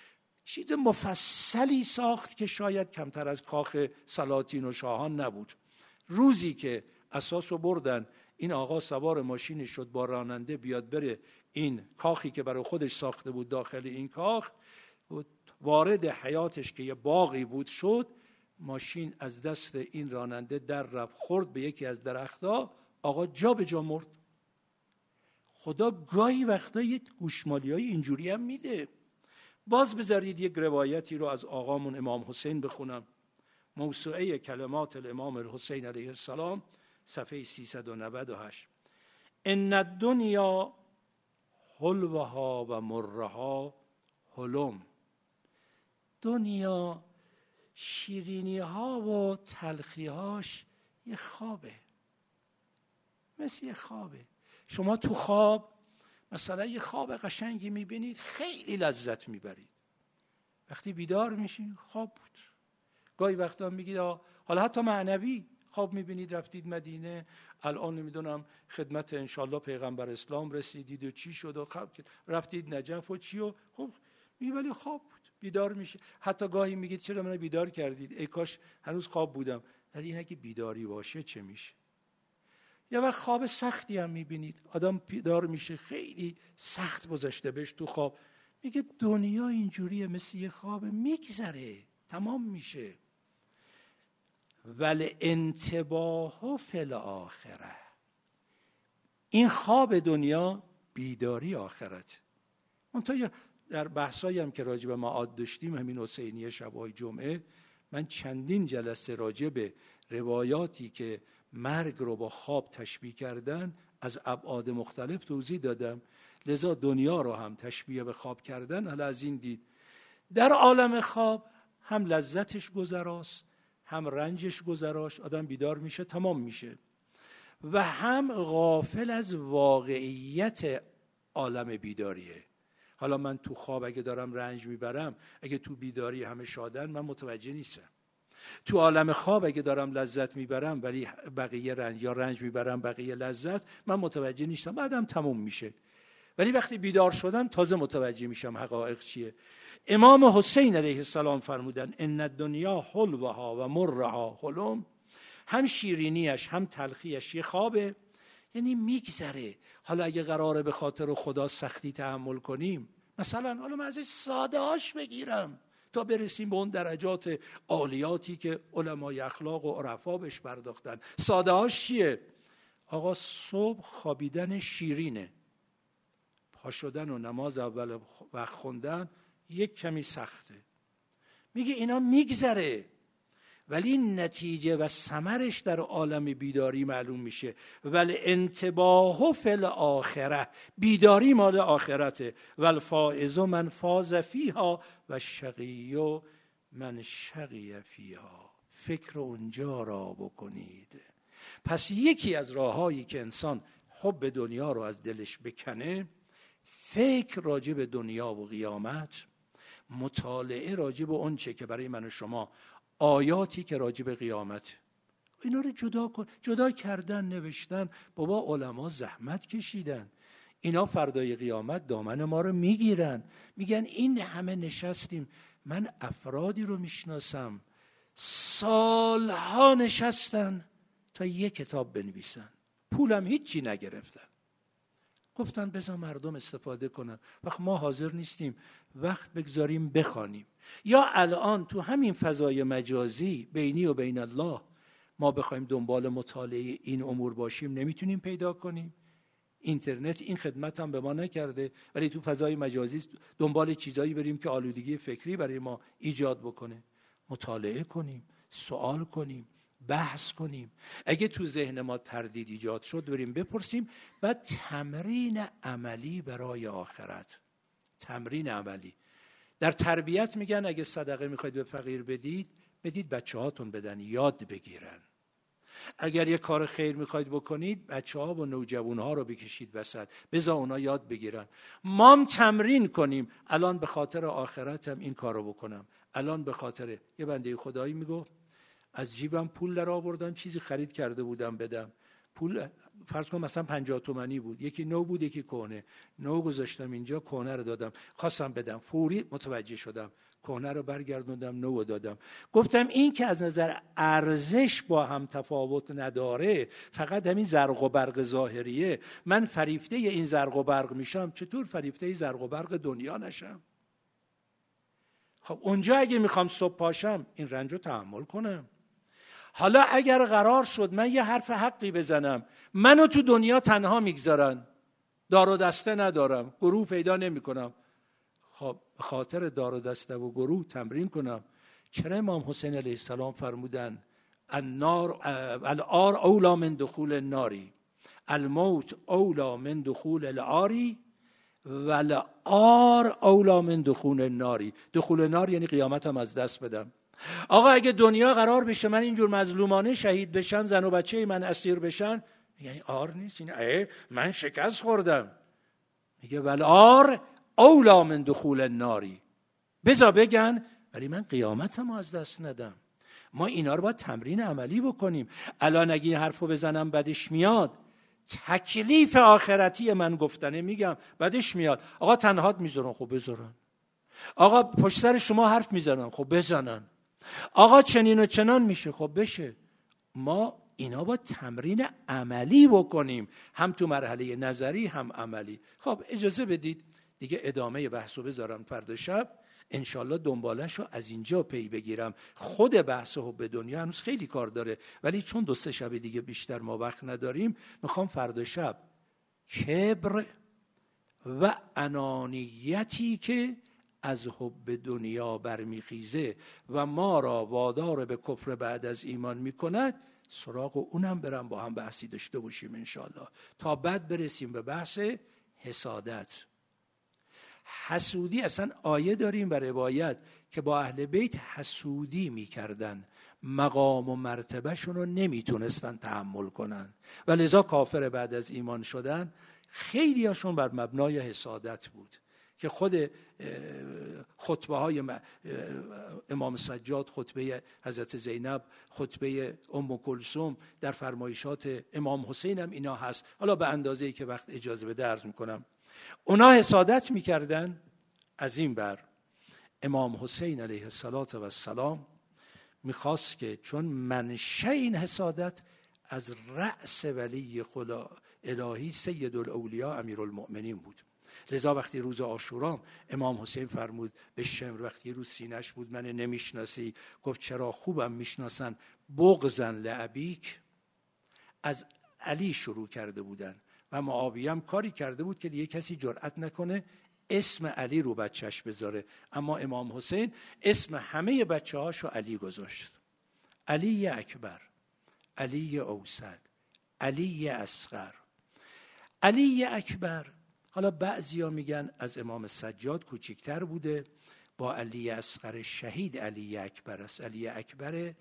چیز مفصلی ساخت که شاید کمتر از کاخ سلاطین و شاهان نبود. روزی که اساسو بردن، این آقا سوار ماشینی شد با راننده بیاد بره این کاخی که برای خودش ساخته بود، داخل این کاخ وارد حیاتش که یه باغی بود شد، ماشین از دست این راننده در رفت، خورد به یکی از درختها، آقا جا به جا مرد. خدا گاهی وقتا یه گوشمالی‌های اینجوری هم میده. باز بذارید یک روایتی رو از آقامون امام حسین بخونم. موسوعه کلمات الامام الحسین علیه السلام، صفحه 398. ان الدنیا حلوها و مرها حلم. دنیا شیرینی ها و تلخی هاش یه خوابه، مثل یه خوابه. شما تو خواب مثلا یه خواب قشنگی میبینید، خیلی لذت میبرید. وقتی بیدار میشین خواب بود. گاهی وقتا میگید حالا حتی معنوی خواب میبینید رفتید مدینه، الان نمیدونم خدمت انشالله پیغمبر اسلام رسیدید و چی شد و رفتید نجف و چی و خب ولی خواب بود. بیدار میشه. حتی گاهی میگید چرا من بیدار کردید، ای کاش هنوز خواب بودم. ولی این اگه بیداری باشه چه میشه؟ یا وقت خواب سختی هم میبینید، آدم بیدار میشه خیلی سخت گذشته بهش تو خواب، میگه دنیا اینجوریه، مثل یه خواب، میگذره، تمام میشه. ول انتباه فی الاخره. این خواب دنیا بیداری آخرت. منتها در بحثایی هم که راجع به معاد داشتیم، همین حسینیه شبای جمعه، من چندین جلسه راجع به روایاتی که مرگ رو با خواب تشبیه کردن از ابعاد مختلف توضیح دادم. لذا دنیا رو هم تشبیه به خواب کردن. حالا از این دید در عالم خواب هم لذتش گذراست، هم رنجش گذراست، آدم بیدار میشه تمام میشه، و هم غافل از واقعیت عالم بیداریه. حالا من تو خواب اگه دارم رنج میبرم، اگه تو بیداری همه شادن، من متوجه نیستم. تو عالم خواب اگه دارم لذت میبرم ولی بقیه رنج، یا رنج میبرم بقیه لذت، من متوجه نیستم، بعدم تموم میشه. ولی وقتی بیدار شدم تازه متوجه میشم حقایق چیه. امام حسین علیه السلام فرمودن ان الدنیا حلوها و مرها حلم، هم شیرینیش هم تلخیش یه خوابه، یعنی میگذره. حالا اگه قراره به خاطر خدا سختی تحمل کنیم، مثلا حالا من ازش ساده هاش بگیرم تا برسیم به اون درجات عالیاتی که علمای اخلاق و عرفا بهش پرداختن. ساده هاش چیه؟ آقا صبح خوابیدن شیرینه، پا شدن و نماز اول وقت خوندن یک کمی سخته. میگه اینا میگذره، ولی نتیجه و ثمرش در عالم بیداری معلوم میشه. ولی انتباه فی الاخره، بیداری مال آخرته. والفائز من فاز فیها و شقی من شقی فیها. فکر اونجا را بکنید. پس یکی از راههایی که انسان حب دنیا رو از دلش بکنه، فکر راجع به دنیا و قیامت، مطالعه راجع به اون چه که برای من و شما آیاتی که راجع به قیامت، اینا رو جدا کردن، نوشتن. بابا علما زحمت کشیدن، اینا فردای قیامت دامن ما رو میگیرن، میگن این همه نشستیم. من افرادی رو میشناسم سالها نشستن تا یک کتاب بنویسن، پولم هیچی نگرفتن، گفتن بذار مردم استفاده کنن، وقت ما حاضر نیستیم وقت بگذاریم بخوانیم. یا الان تو همین فضای مجازی بینی و بین الله ما بخوایم دنبال مطالعه این امور باشیم، نمیتونیم پیدا کنیم. اینترنت این خدمت هم به ما نکرده، ولی تو فضای مجازی دنبال چیزایی بریم که آلودگی فکری برای ما ایجاد بکنه. مطالعه کنیم، سوال کنیم، بحث کنیم. اگه تو ذهن ما تردید ایجاد شد بریم بپرسیم. بعد تمرین عملی برای آخرت، تمرین عملی. در تربیت میگن اگه صدقه میخواید به فقیر بدید بچه هاتون بدن، یاد بگیرن. اگر یه کار خیر میخواید بکنید، بچه ها و نوجوان ها رو بکشید وسط، بذار اونا یاد بگیرن. مام تمرین کنیم، الان به خاطر آخرتم این کارو بکنم، الان به خاطر. یه بنده خدایی میگفت از جیبم پول در آوردم، چیزی خرید کرده بودم بدم، پول فرض کن مثلا 50 تومانی بود، یکی نو بود یکی کهنه، نو گذاشتم اینجا، کهنه رو دادم، خواستم بدم، فوری متوجه شدم، کهنه رو برگردوندم، نو رو دادم. گفتم این که از نظر ارزش با هم تفاوت نداره، فقط همین زرق و برق ظاهریه، من فریفته این زرق و برق میشم، چطور فریفته زرق و برق دنیا نشم؟ خب اونجا اگه میخوام صبح پاشم این رنج رو تحمل کنم. حالا اگر قرار شد من یه حرف حقی بزنم، منو تو دنیا تنها میگذارن، دار و دسته ندارم، گروه پیدا نمی کنم، خب به خاطر دار و دسته و گروه تمرین کنم. چرا امام حسین علیه السلام فرمودن العار اولا من دخول الناری، الموت اولا من دخول العاری و العار اولا من دخول الناری. دخول النار یعنی قیامتم از دست بدم. آقا اگه دنیا قرار بشه من اینجور مظلومانه شهید بشم، زن و بچه من اسیر بشن، یعنی آر نیست، این من شکست خوردم. میگه والعار اولا من دخول الناری، بذار بگن ولی من قیامتم از دست ندم. ما اینا رو باید تمرین عملی بکنیم. الان اگه این حرفو بزنم بدش میاد، تکلیف آخرتی من گفتنه میگم بدش میاد. آقا تنهات میذارن، خب بذارن. آقا پشت سر شما حرف میزنن، خب بزنن. آقا چنین و چنان میشه، خب بشه. ما اینا با تمرین عملی بکنیم، هم تو مرحله نظری هم عملی. خب اجازه بدید دیگه ادامه بحثو بذارم فردا شب انشالله، دنبالش رو از اینجا پی بگیرم. خود بحث حب دنیا هنوز خیلی کار داره، ولی چون 2-3 شب دیگه بیشتر ما وقت نداریم، میخوام فردا شب کبر و انانیتی که از حب دنیا برمیخیزه و ما را وادار به کفر بعد از ایمان میکند، سراغ اونم برم با هم بحثی داشته باشیم انشالله، تا بعد برسیم به بحث حسادت. حسودی، اصلا آیه داریم و روایت که با اهل بیت حسودی میکردن، مقام و مرتبه شون رو نمیتونستن تحمل کنن و لذا کافر بعد از ایمان شدن. خیلی هاشون بر مبنای حسادت بود که خطبه های امام سجاد، خطبه حضرت زینب، خطبه ام کلثوم، در فرمایشات امام حسین هم اینا هست. حالا به اندازه‌ای که وقت اجازه بده عرض میکنم. اونا حسادت میکردن از این بر امام حسین علیه السلام میخواست که چون منشأ این حسادت از رأس ولی الهی سید الاولیاء امیرالمؤمنین بود. لذا وقتی روز عاشورا امام حسین فرمود به شمر، وقتی روز سینش بود من نمیشناسی، گفت چرا خوبم میشناسن، بغضاً لابیک. از علی شروع کرده بودن و معاویه هم کاری کرده بود که دیگه کسی جرأت نکنه اسم علی رو بچهش بذاره، اما امام حسین اسم همه بچه هاشو علی گذاشت. علی اکبر، علی اوسط، علی اصغر. علی اکبر حالا بعضیا میگن از امام سجاد کوچکتر بوده، با علی اصغر شهید علی اکبر است. علی اکبر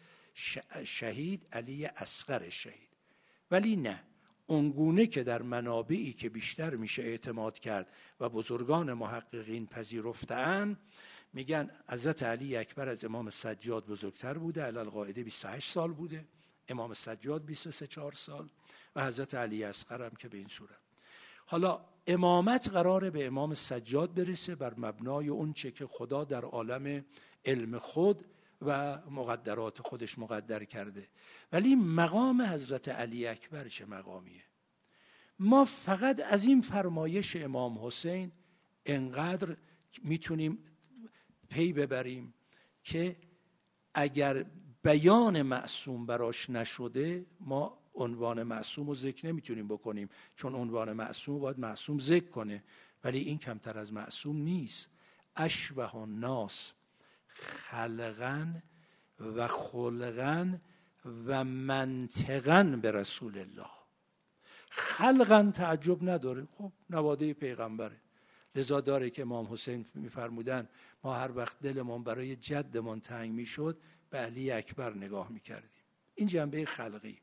شهید، علی اصغر شهید. ولی نه، اونگونه که در منابعی که بیشتر میشه اعتماد کرد و بزرگان محققین پذیرفتن، میگن حضرت علی اکبر از امام سجاد بزرگتر بوده، علی القاعده 28 سال بوده، امام سجاد 23-4 سال و حضرت علی اصغر هم که به این صورت. حالا امامت قراره به امام سجاد برسه بر مبنای اون چه که خدا در عالم علم خود و مقدرات خودش مقدر کرده. ولی مقام حضرت علی اکبر چه مقامیه؟ ما فقط از این فرمایش امام حسین انقدر میتونیم پی ببریم که اگر بیان معصوم براش نشده ما عنوان معصوم رو ذکر نمیتونیم بکنیم، چون عنوان معصوم باید معصوم ذکر کنه، ولی این کمتر از معصوم نیست. اشبه الناس خلقا و خلقا و منطقا به رسول الله. خلقا تعجب نداره، خب نواده پیغمبره، لذا داره که امام حسین میفرمودن ما هر وقت دلمون برای جدمون تنگ میشد به علی اکبر نگاه میکردیم. این جنبه خلقی.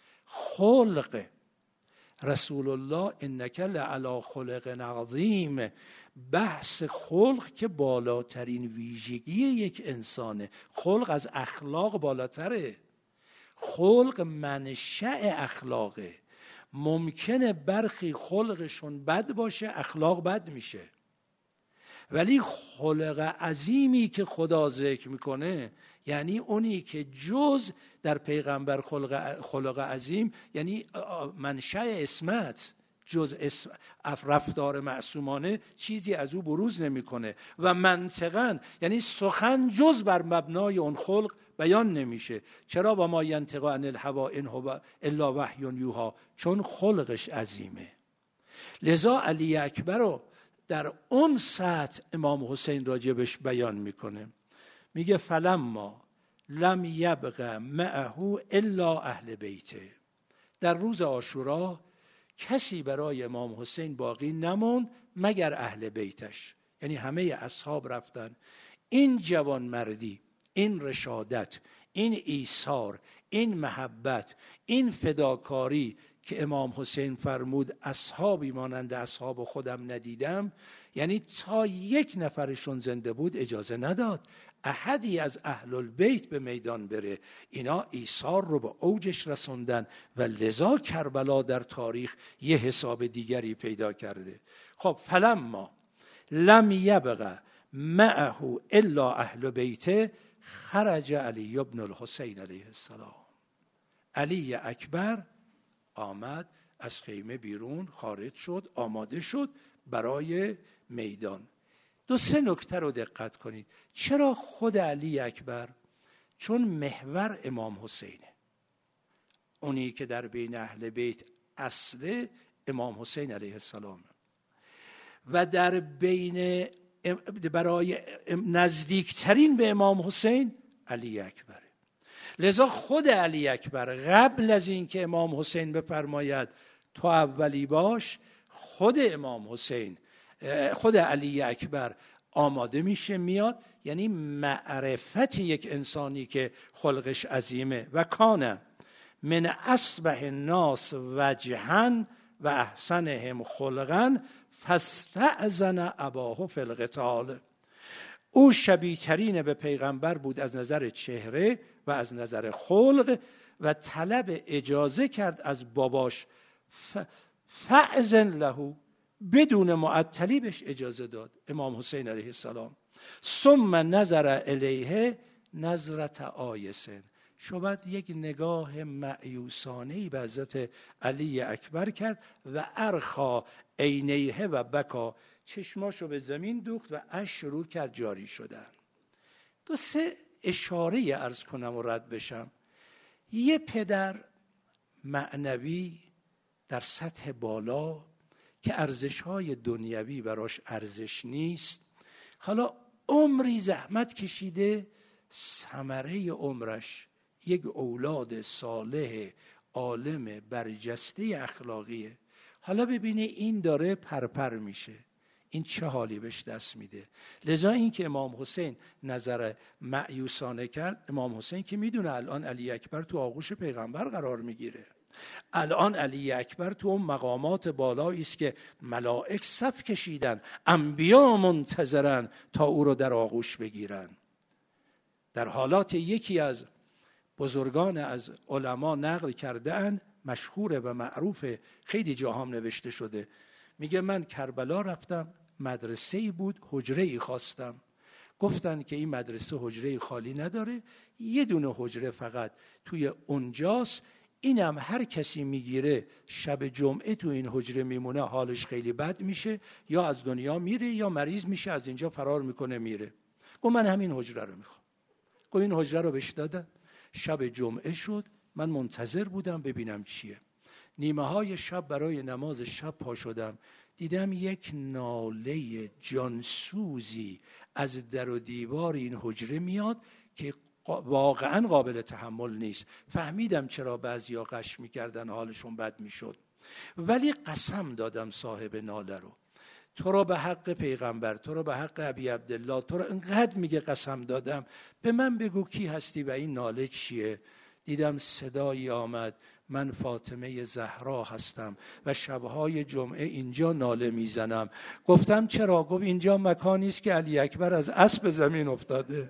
خلق رسول الله انک لعلی خلق عظیم، بحث خلق که بالاترین ویژگی یک انسانه. خلق از اخلاق بالاتره. خلق منشأ اخلاقه. ممکنه برخی خلقشون بد باشه، اخلاق بد میشه، ولی خلق عظیمی که خدا ذکر میکنه یعنی اونی که جز در پیغمبر خلق عظیم یعنی منشأ اسمت، جز رفتار معصومانه چیزی از او بروز نمیکنه و منطقاً یعنی سخن جز بر مبنای اون خلق بیان نمیشه. چرا؟ و ما ینطق عن الهوی ان هو الا وحی یوحی، چون خلقش عظیمه. لذا علی اکبر رو در اون سطح امام حسین راجبش بیان میکنه، میگه فلما لم یبق معه الا اهل بیته. در روز عاشورا کسی برای امام حسین باقی نموند مگر اهل بیتش، یعنی همه اصحاب رفتن. این جوانمردی، این رشادت، این ایثار، این محبت، این فداکاری که امام حسین فرمود اصحابی مانند اصحاب خودم ندیدم، یعنی تا یک نفرشون زنده بود اجازه نداد احدی از اهل البیت به میدان بره. اینا ایثار رو به اوجش رسوندن و لذا کربلا در تاریخ یه حساب دیگری پیدا کرده. خب فلما لم یبق معه الا اهل بیته خرج علی ابن الحسین علیه السلام. علی اکبر آمد از خیمه بیرون، خارج شد، آماده شد برای میدان. 2-3 نکته رو دقت کنید. چرا خود علی اکبر؟ چون محور امام حسینه، اونی که در بین اهل بیت اصل امام حسین علیه السلام و در بین برای نزدیکترین به امام حسین علی اکبره. لذا خود علی اکبر قبل از این که امام حسین بفرماید تو اولی باش، خود امام حسین، خود علی اکبر آماده میشه میاد، یعنی معرفت یک انسانی که خلقش عظیمه. و کانه من اصبح الناس وجها و احسنهم خلقا فاستأذن اباه فی القتال. او شبیه ترین به پیغمبر بود از نظر چهره و از نظر خلق و طلب اجازه کرد از باباش فأذن له، بدون معطلی بهش اجازه داد امام حسین علیه السلام. ثم نظر الیه نظرت آیسن، شاید یک نگاه مأیوسانه‌ای به حضرت علی اکبر کرد و ارخا عینیه و بکا، چشماشو به زمین دوخت و اشک شروع کرد جاری شدن. 2-3 اشاره عرض کنم و رد بشم. یه پدر معنوی در سطح بالا که ارزش‌های دنیوی براش ارزش نیست، حالا عمری زحمت کشیده، ثمره عمرش یک اولاد صالح عالم برجسته اخلاقیه. حالا ببینی این داره پرپر میشه، این چه حالی بهش دست میده. لذا این که امام حسین نظر مأیوسانه کرد، امام حسین که میدونه الان علی اکبر تو آغوش پیغمبر قرار میگیره، الان علی اکبر تو اون مقامات بالایی است که ملائک صف کشیدن، انبیا منتظرن تا او رو در آغوش بگیرن. در حالات یکی از بزرگان از علما نقل کردن، مشهور و معروف، خیلی جاهام نوشته شده، میگه من کربلا رفتم، مدرسه‌ای بود، حجره‌ای خواستم، گفتن که این مدرسه حجره خالی نداره، یه دونه حجره فقط توی اونجاست، اینم هر کسی میگیره شب جمعه تو این حجره میمونه، حالش خیلی بد میشه، یا از دنیا میره یا مریض میشه، از اینجا فرار میکنه میره. گفت من همین حجره رو میخوام. گفت این حجره رو بهش دادن. شب جمعه شد، من منتظر بودم ببینم چیه. نیمه های شب برای نماز شب پا شدم، دیدم یک ناله جانسوزی از در و دیوار این حجره میاد که واقعا قابل تحمل نیست. فهمیدم چرا بعضیا غش میکردن، حالشون بد میشد. ولی قسم دادم صاحب ناله رو، تو رو به حق پیغمبر، تو رو به حق ابی عبدالله، تو رو انقدر میگه قسم دادم، به من بگو کی هستی و این ناله چیه؟ دیدم صدایی آمد، من فاطمه زهرا هستم و شبهای جمعه اینجا ناله میزنم. گفتم چرا؟ گفت اینجا مکانی است که علی اکبر از اسب زمین افتاده،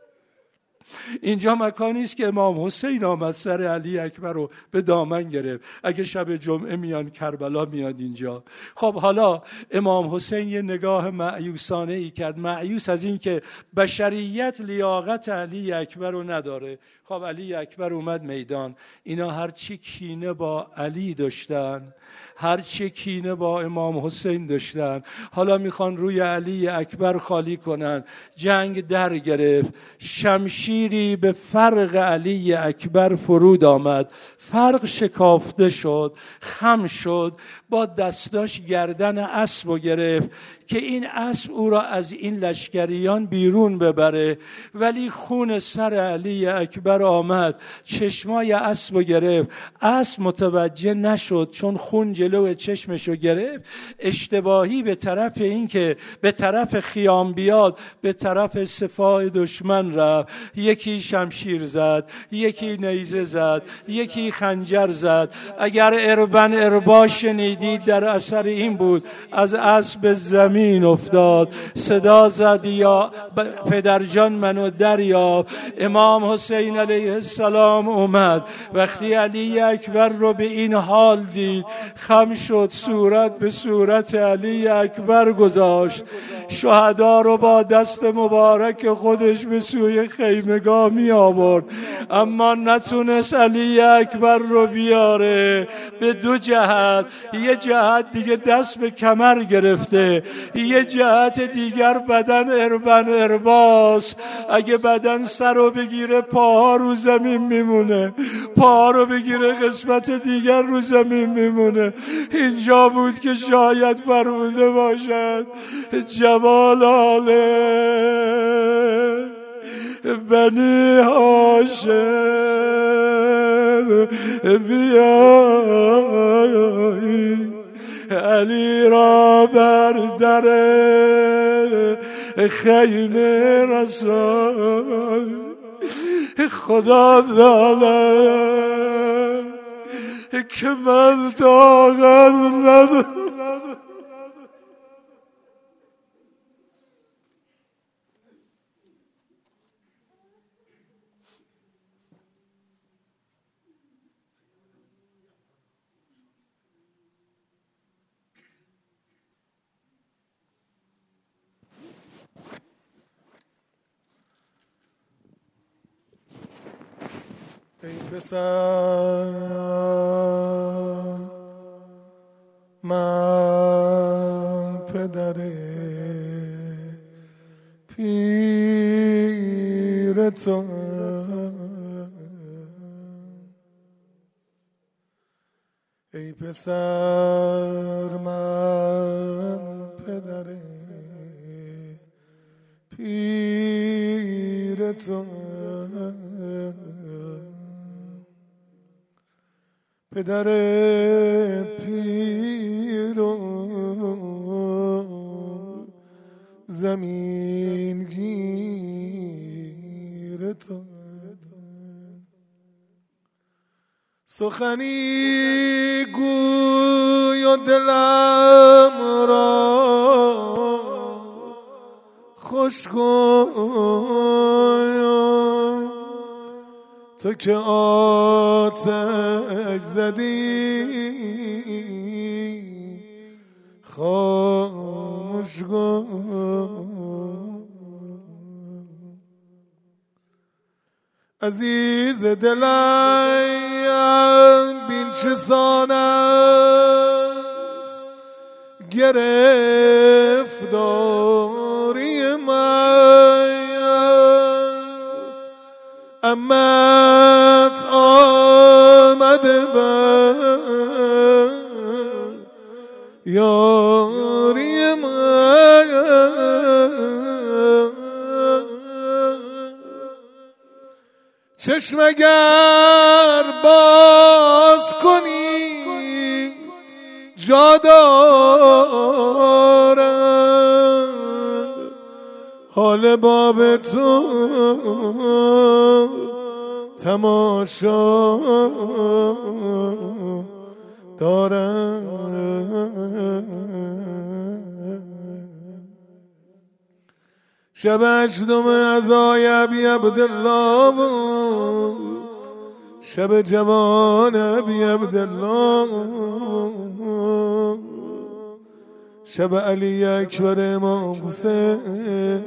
اینجا مکانی است که امام حسین آمد سر علی اکبر رو به دامن گرفت. اگه شب جمعه میان کربلا میاد اینجا. خب حالا امام حسین یه نگاه مأیوسانه ای کرد، مأیوس از این که بشریت لیاقت علی اکبر رو نداره. خب علی اکبر اومد میدان، اینا هر چی کینه با علی داشتن، هر چه کینه با امام حسین داشتن، حالا میخوان روی علی اکبر خالی کنن. جنگ در گرفت، شمشیری به فرق علی اکبر فرود آمد، فرق شکافته شد، خم شد، با دستاش گردن اسب گرفت که این اسب او را از این لشکریان بیرون ببره. ولی خون سر علی اکبر آمد، چشمای اسب گرفت، اسب متوجه نشد چون خون جلو چشمشو گرفت، اشتباهی به طرف این که به طرف خیام بیاد به طرف صفای دشمن رفت. یکی شمشیر زد، یکی نیزه زد، یکی خنجر زد. اگر اربا شنیدید در اثر این بود، از اسب زمین افتاد، صدا زد یا پدرجان منو دریاب. امام حسین علیه السلام اومد، وقتی علی اکبر رو به این حال دید خم شد، صورت به صورت علی اکبر گذاشت، شهدا رو با دست مبارک خودش به سوی خیمگاه می آورد، اما نتونست علی اکبر رو بیاره. به 2 جهت، یه جهت دیگه دست به کمر گرفته، یه جهت دیگر بدن ارباس. اگه بدن سر رو بگیره پاها رو زمین میمونه، پاها رو بگیره قسمت دیگر رو زمین میمونه. اینجا بود که شاید فرموده باشد جوالاله بنی هاشم بیایی، علی را بر در خیمه رسان. خدا داند که من طاقت ندارم. ای پسر من پدر پیر تو، ای پسر من پدر پیر تو، پدر پیر و زمین گیر تو، سخنی گوی و دلم را خوش گوی، تو که آتش زدی خاموش گوی، عزیز دلم بین چه سان است گرفتاری من، امت آمده بر یاری من، چشم اگر باز کنی جا دارم، حال باب تو تماشا دارم، شب 8 عزای ابی عبدالله بود، شب جوان ابی عبدالله، شب علی اکبر امام حسین.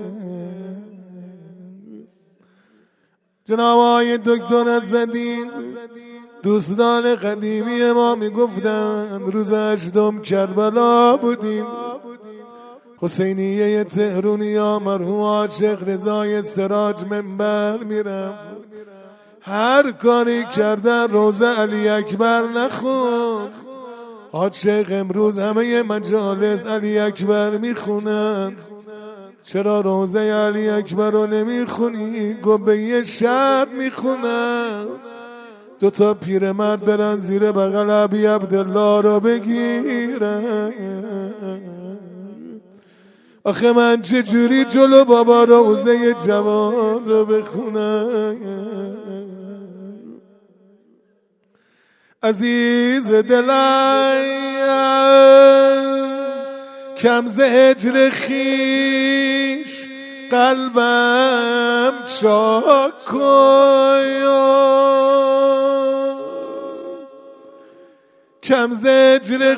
جناب آقای دکتر عزالدین دوستان قدیمی ما میگفتن روز 8 کربلا بودیم، حسینیه تهرونیا مرحوم عاشق رضای سراج منبر میرم، هر کاری کردن روزه علی اکبر نخون، عاشق امروز همه مجالس علی اکبر میخونن، چرا روزه علی اکبر رو نمیخونی؟ گفت به یه شرط میخونن، 2 پیرمرد برن زیر بغل ابی عبدالله رو بگیرن. آخه من چجوری جلو بابا روزه جوان رو بخونم؟ عزیز دلم کم ز هجر خویش قلبم چاک کن، کم ز هجر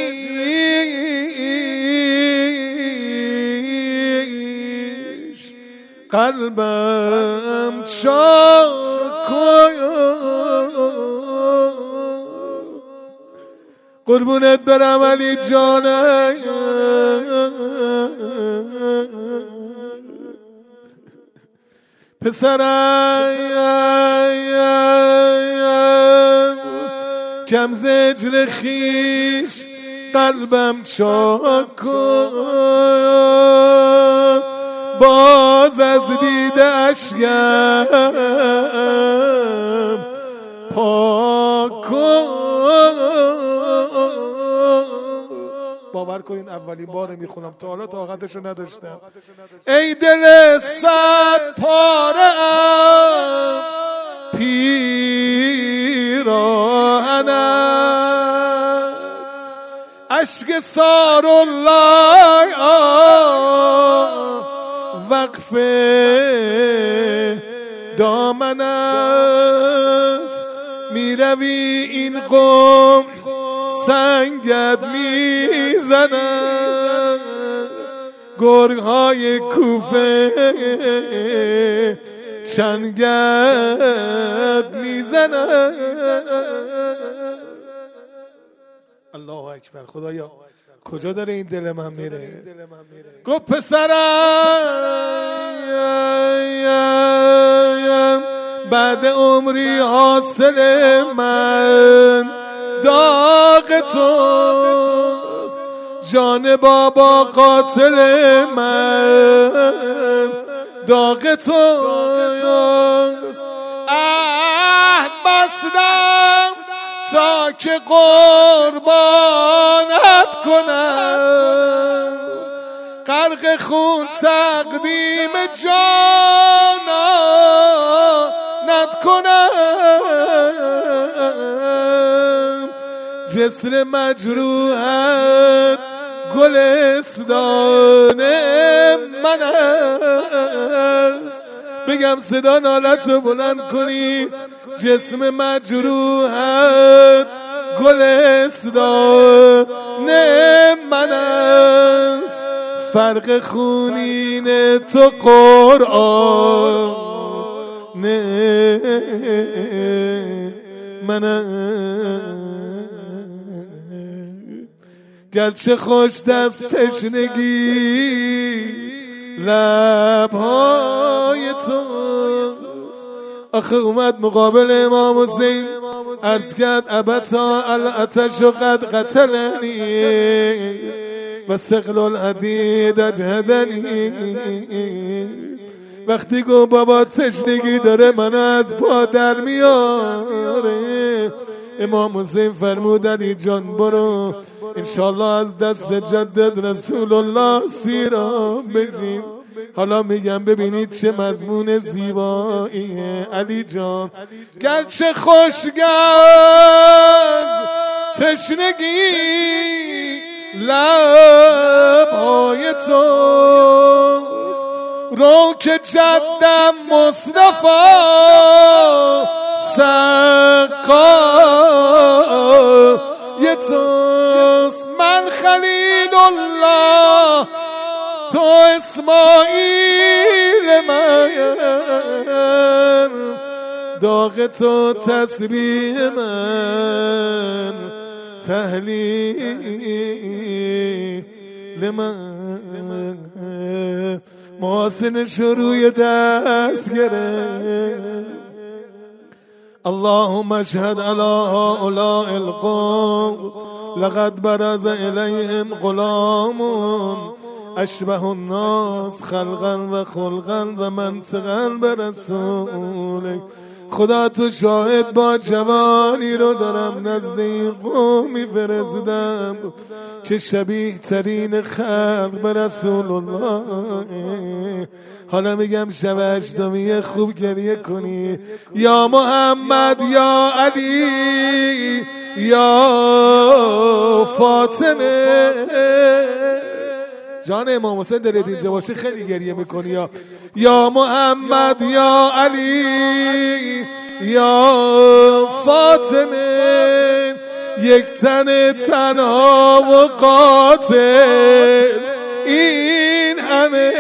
خویش قلبم چاک کن، قربونت برم علی جانم، پسرم کم ز هجر خویش قلبم چاک کن، باز از دیده اشکم پاک کن. باور کنین اولین بار میخونم، تا حالا طاقتشو نداشتم. ای دل 100 پاره ام پیراهنم، اشک سار الله وقف دامنت، میروی این قوم سنگت میزنن، گرگ‌های کوفه چنگت میزنم. الله اکبر. خدایا کجا داره این دل من میره؟ گفت پسرم بعد عمری حاصل من داغ توست، جان بابا قاتل من داغ توست. عهد بستم تا که قربانت کنم، غرق خون تقدیم جانانت کنم. جسر مجروحت گلستان من است. بگم صدا نالت رو بلند کنی. جسم مجروحت گلستان من است. فرق خونین تو قرآن من است. گرچه خوش دست تشنگی لبهای توست. آخه اومد مقابل امام حسین عرض کرد ابتا الاتش قد قتلنی و ثقل الحدید اجهدنی. وقتی گفت بابا تشنگی داره من از پا در میاره، امام حسین فرمود علی جان برو انشالله از دست جدد رسول الله سیرا بگیم. حالا میگم ببینید چه مضمون زیباییه. علی جان گرچه خوشگذ تشنگی لبهای توست، رو که جدم مصطفی سقای توست. من خلیل الله تو اسماعیل من، داغ تو تسبیح من تهلیل من. محاسن شروع دست گرفت. اللهم اشهد على هؤلاء القوم لقد برز إليهم غلام اشبه الناس خلقا و خلقا و منطقا برسولک. خدا تو شاهد با جوانی رو دارم نزد این قومی فرستم که شبیه ترین خلق به رسول الله. حالا میگم شب هشتمی خوب گریه کنی. یا محمد یا علی یا فاطمه. جان امام حسین دلت اینجا باشه خیلی گریه میکنی. یا محمد یا علی یا فاطمه، یک تن تنها و قاتل این همه.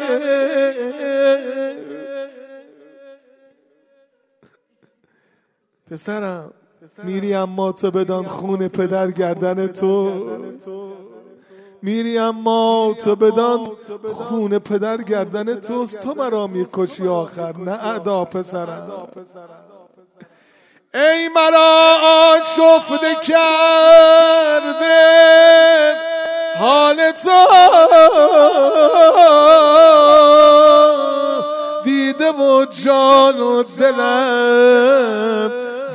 پسرم میری اما تو بدان خون پدر گردن تو، میری اما تو بدان خون پدر گردن توست. تو مرا میکشی آخر نه ادا پسرم. ای مرا آشفته کرده حال تو، دیده و جان و دلم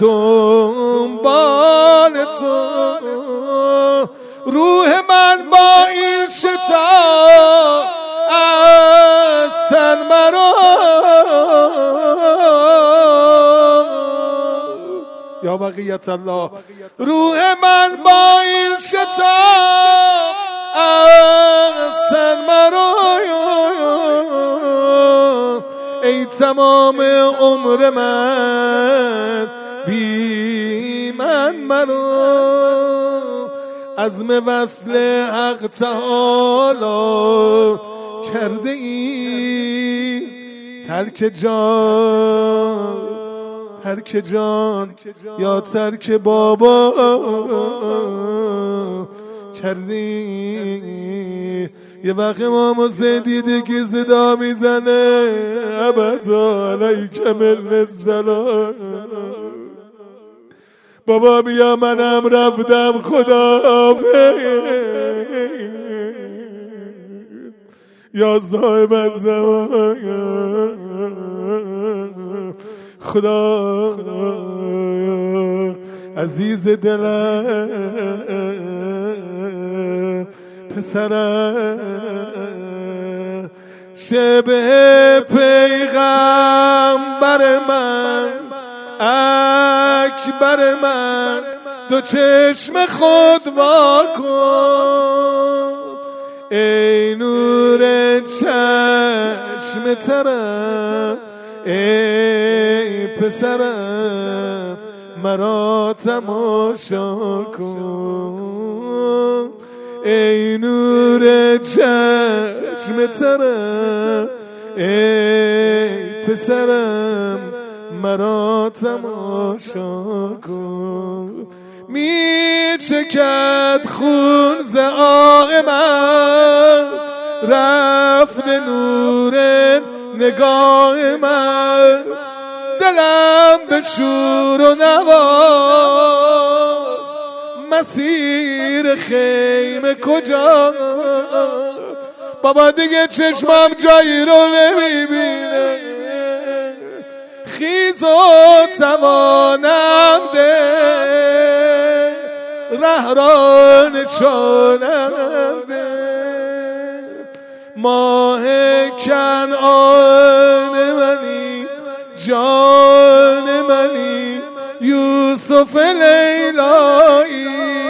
دنبال تو. روح من با این شتا از تن مرا، یا بقیت الله. روح من با این شتا از تن مرا، ای تمام عمر من بی من مرا. عزم وصل حق تعالی کرده ای، ترک جان یا ترک بابا کردی. یه وقت امام حسین دیده که صدا میزنه ابدا علیک من السلام، بابا بیا منم رفتم خداحافظ یا صاحب الزمان، خدا عزیز دلم پسرم شبه پیغمبر من اکبر من، دو چشم خود وا کن ای نور چشم ترم، ای پسرم مرا تماشا کن، ای نور چشم ترم، ای پسرم مرا تماشا کن. می چکد خون ز آه من، رفت نور نگاه من، دلم به شور و نواز، مسیر خیمه کجا؟ بابا دیگه چشمم جایی رو نمیبینه، خیز و توانم ده، ره را نشانم ده، ماه کنعان منی جان منی یوسف لیلایی،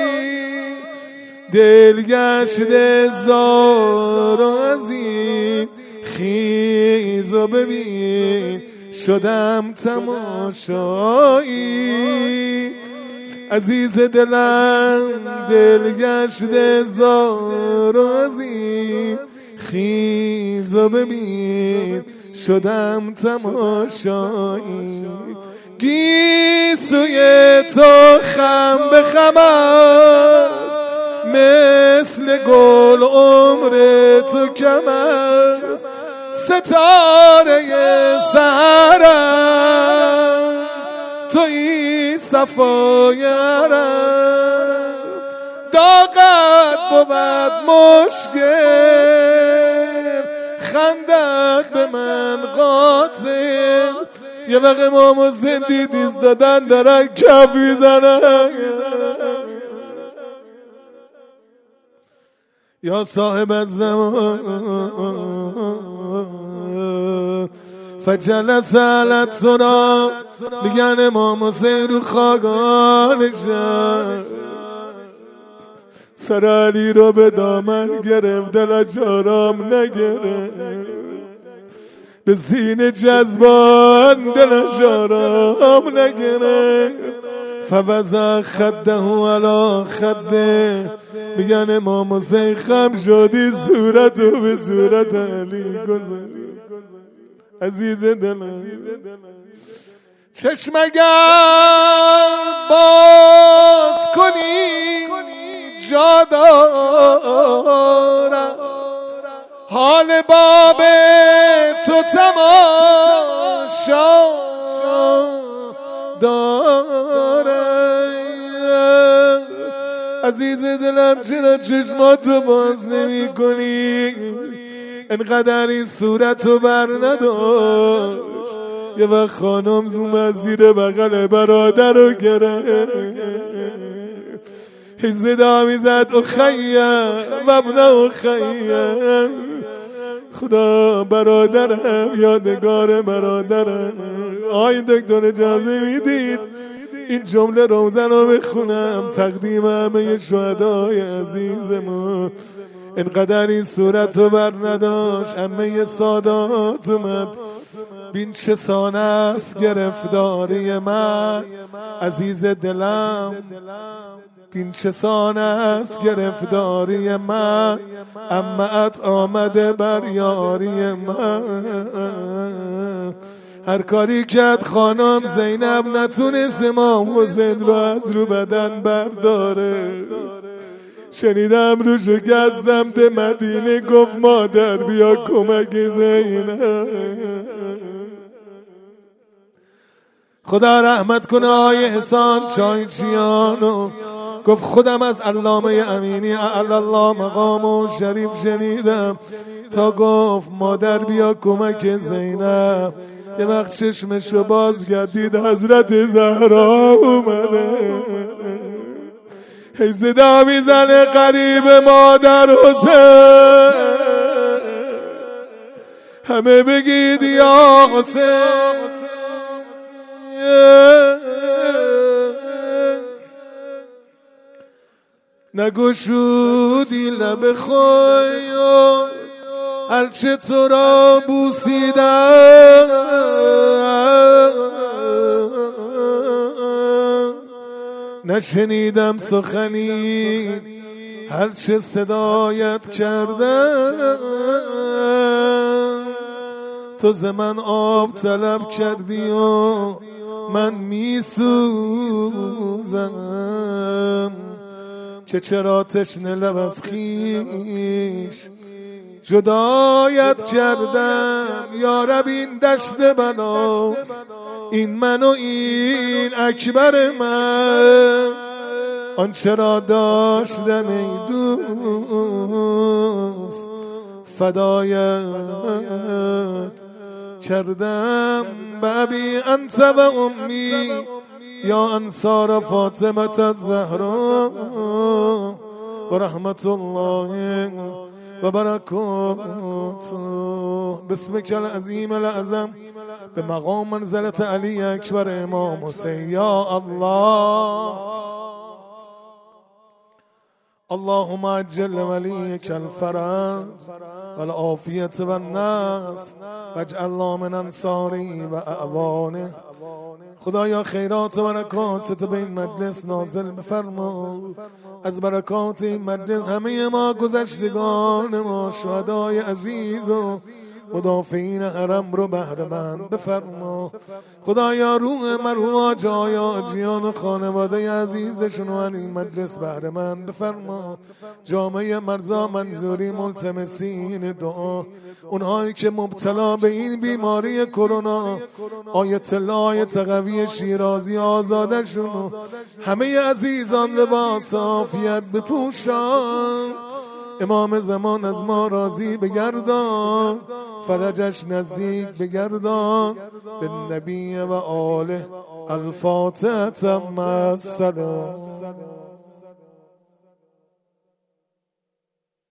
دلگشت زار و عزیز خیز و ببین شدم تماشایی، عزیز دلم دلگشت زار و عزیز خیز و ببین شدم تماشایی، گیسوی تو خم به خم است، مثل گل عمر تو کم است، ستاره سحرم تویی صفای عرب، داغت بود مشکل خندت به من قاتل. یه وقت امام حسین دیدیز دادن دارن کف میزنن، یا صاحب الزمان فجلس علت سنا، میگن امام حسین رو خاگانشن، سر علی رو به دامن گرفت دلش آرام نگرفت، به سینه جذبان دلش آرام نگرفت، فوضع خده علی خده، میگن امام حسین خم شدی صورتو به صورت علی گذاری. عزیز دلم چشم اگر باز کنی جا دارم، حال باب تو تماشا دارم. عزیز دلم چرا چشماتو باز نمی کنی؟ انقدر این صورتو بر نداشت. یه وقت خانم زوم از زیر بغل برادر رو گرفت، صدا میزد اخیم و ابن اخیم، خدا برادرم یادگار برادرم. آی دکتر اجازه میدید این جمله روزن رو بخونم تقدیم همه شهدای عزیزمون. انقدر این صورت رو بر نداشت همه سادات اومد، بین چه سانه است گرفتاری من. عزیز دلم بین چه سانه است گرفتاری من، امت آمده بر یاری من. هر کاری کرد خانم زینب نتونست امام حسین رو از رو بدن برداره. شنیدم رو شکست سمت مدینه گفت مادر بیا کمک زینب. خدا رحمت کنه آقای احسان شایچیانو گفت خودم از علامه امینی اعلی الله مقامو شریف شنیدم تا گفت مادر بیا کمک زینب. یه وقت چشمشو باز گردید حضرت زهرا اومده، هی صدا میزنه قریب مادر حسین، همه بگید یا حسین. نگشودی لب خوی هرچه تو را بوسیدم، نشنیدم سخنی هرچه صدایت کردم. تو ز من آب طلب کردی و من میسوزم، که چرا تشنه لب از خویش جدایت کردم. یا رب این دشت بلا، این من و این اکبر من، آنچه را داشتم ای دوست فدایت کردم. بابی انت و امی یا انصار فاطمه الزهرا و رحمت الله و برکاته. بسمك العظیم العظم به مقام منزلت علی اکبر امام حسین. یا الله اللهم عجل وليك الفرج والعافية والناس واجعلنا من انصاره و اعوانه. خدایا خیرات و برکاتت به این مجلس نازل بفرما. از برکات این مجلس همه ما گذشتگان ما شهدای عزیز و مدافعین حرم رو بهره مند بفرما. خدایا روح مرحوم جای آجیان و خانواده عزیزشون و این مجلس بهره مند بفرما. جامعه مرزا منظوری ملتمسین دعا، اونهایی که مبتلا به این بیماری کرونا، آیت الله آیت قوی شیرازی آزادشون و همه عزیزان لباس عافیت بپوشان. امام زمان از ما راضی بگردان، فرجش نزدیک بگردان. به نبی و آله الفاتحه مع السلام.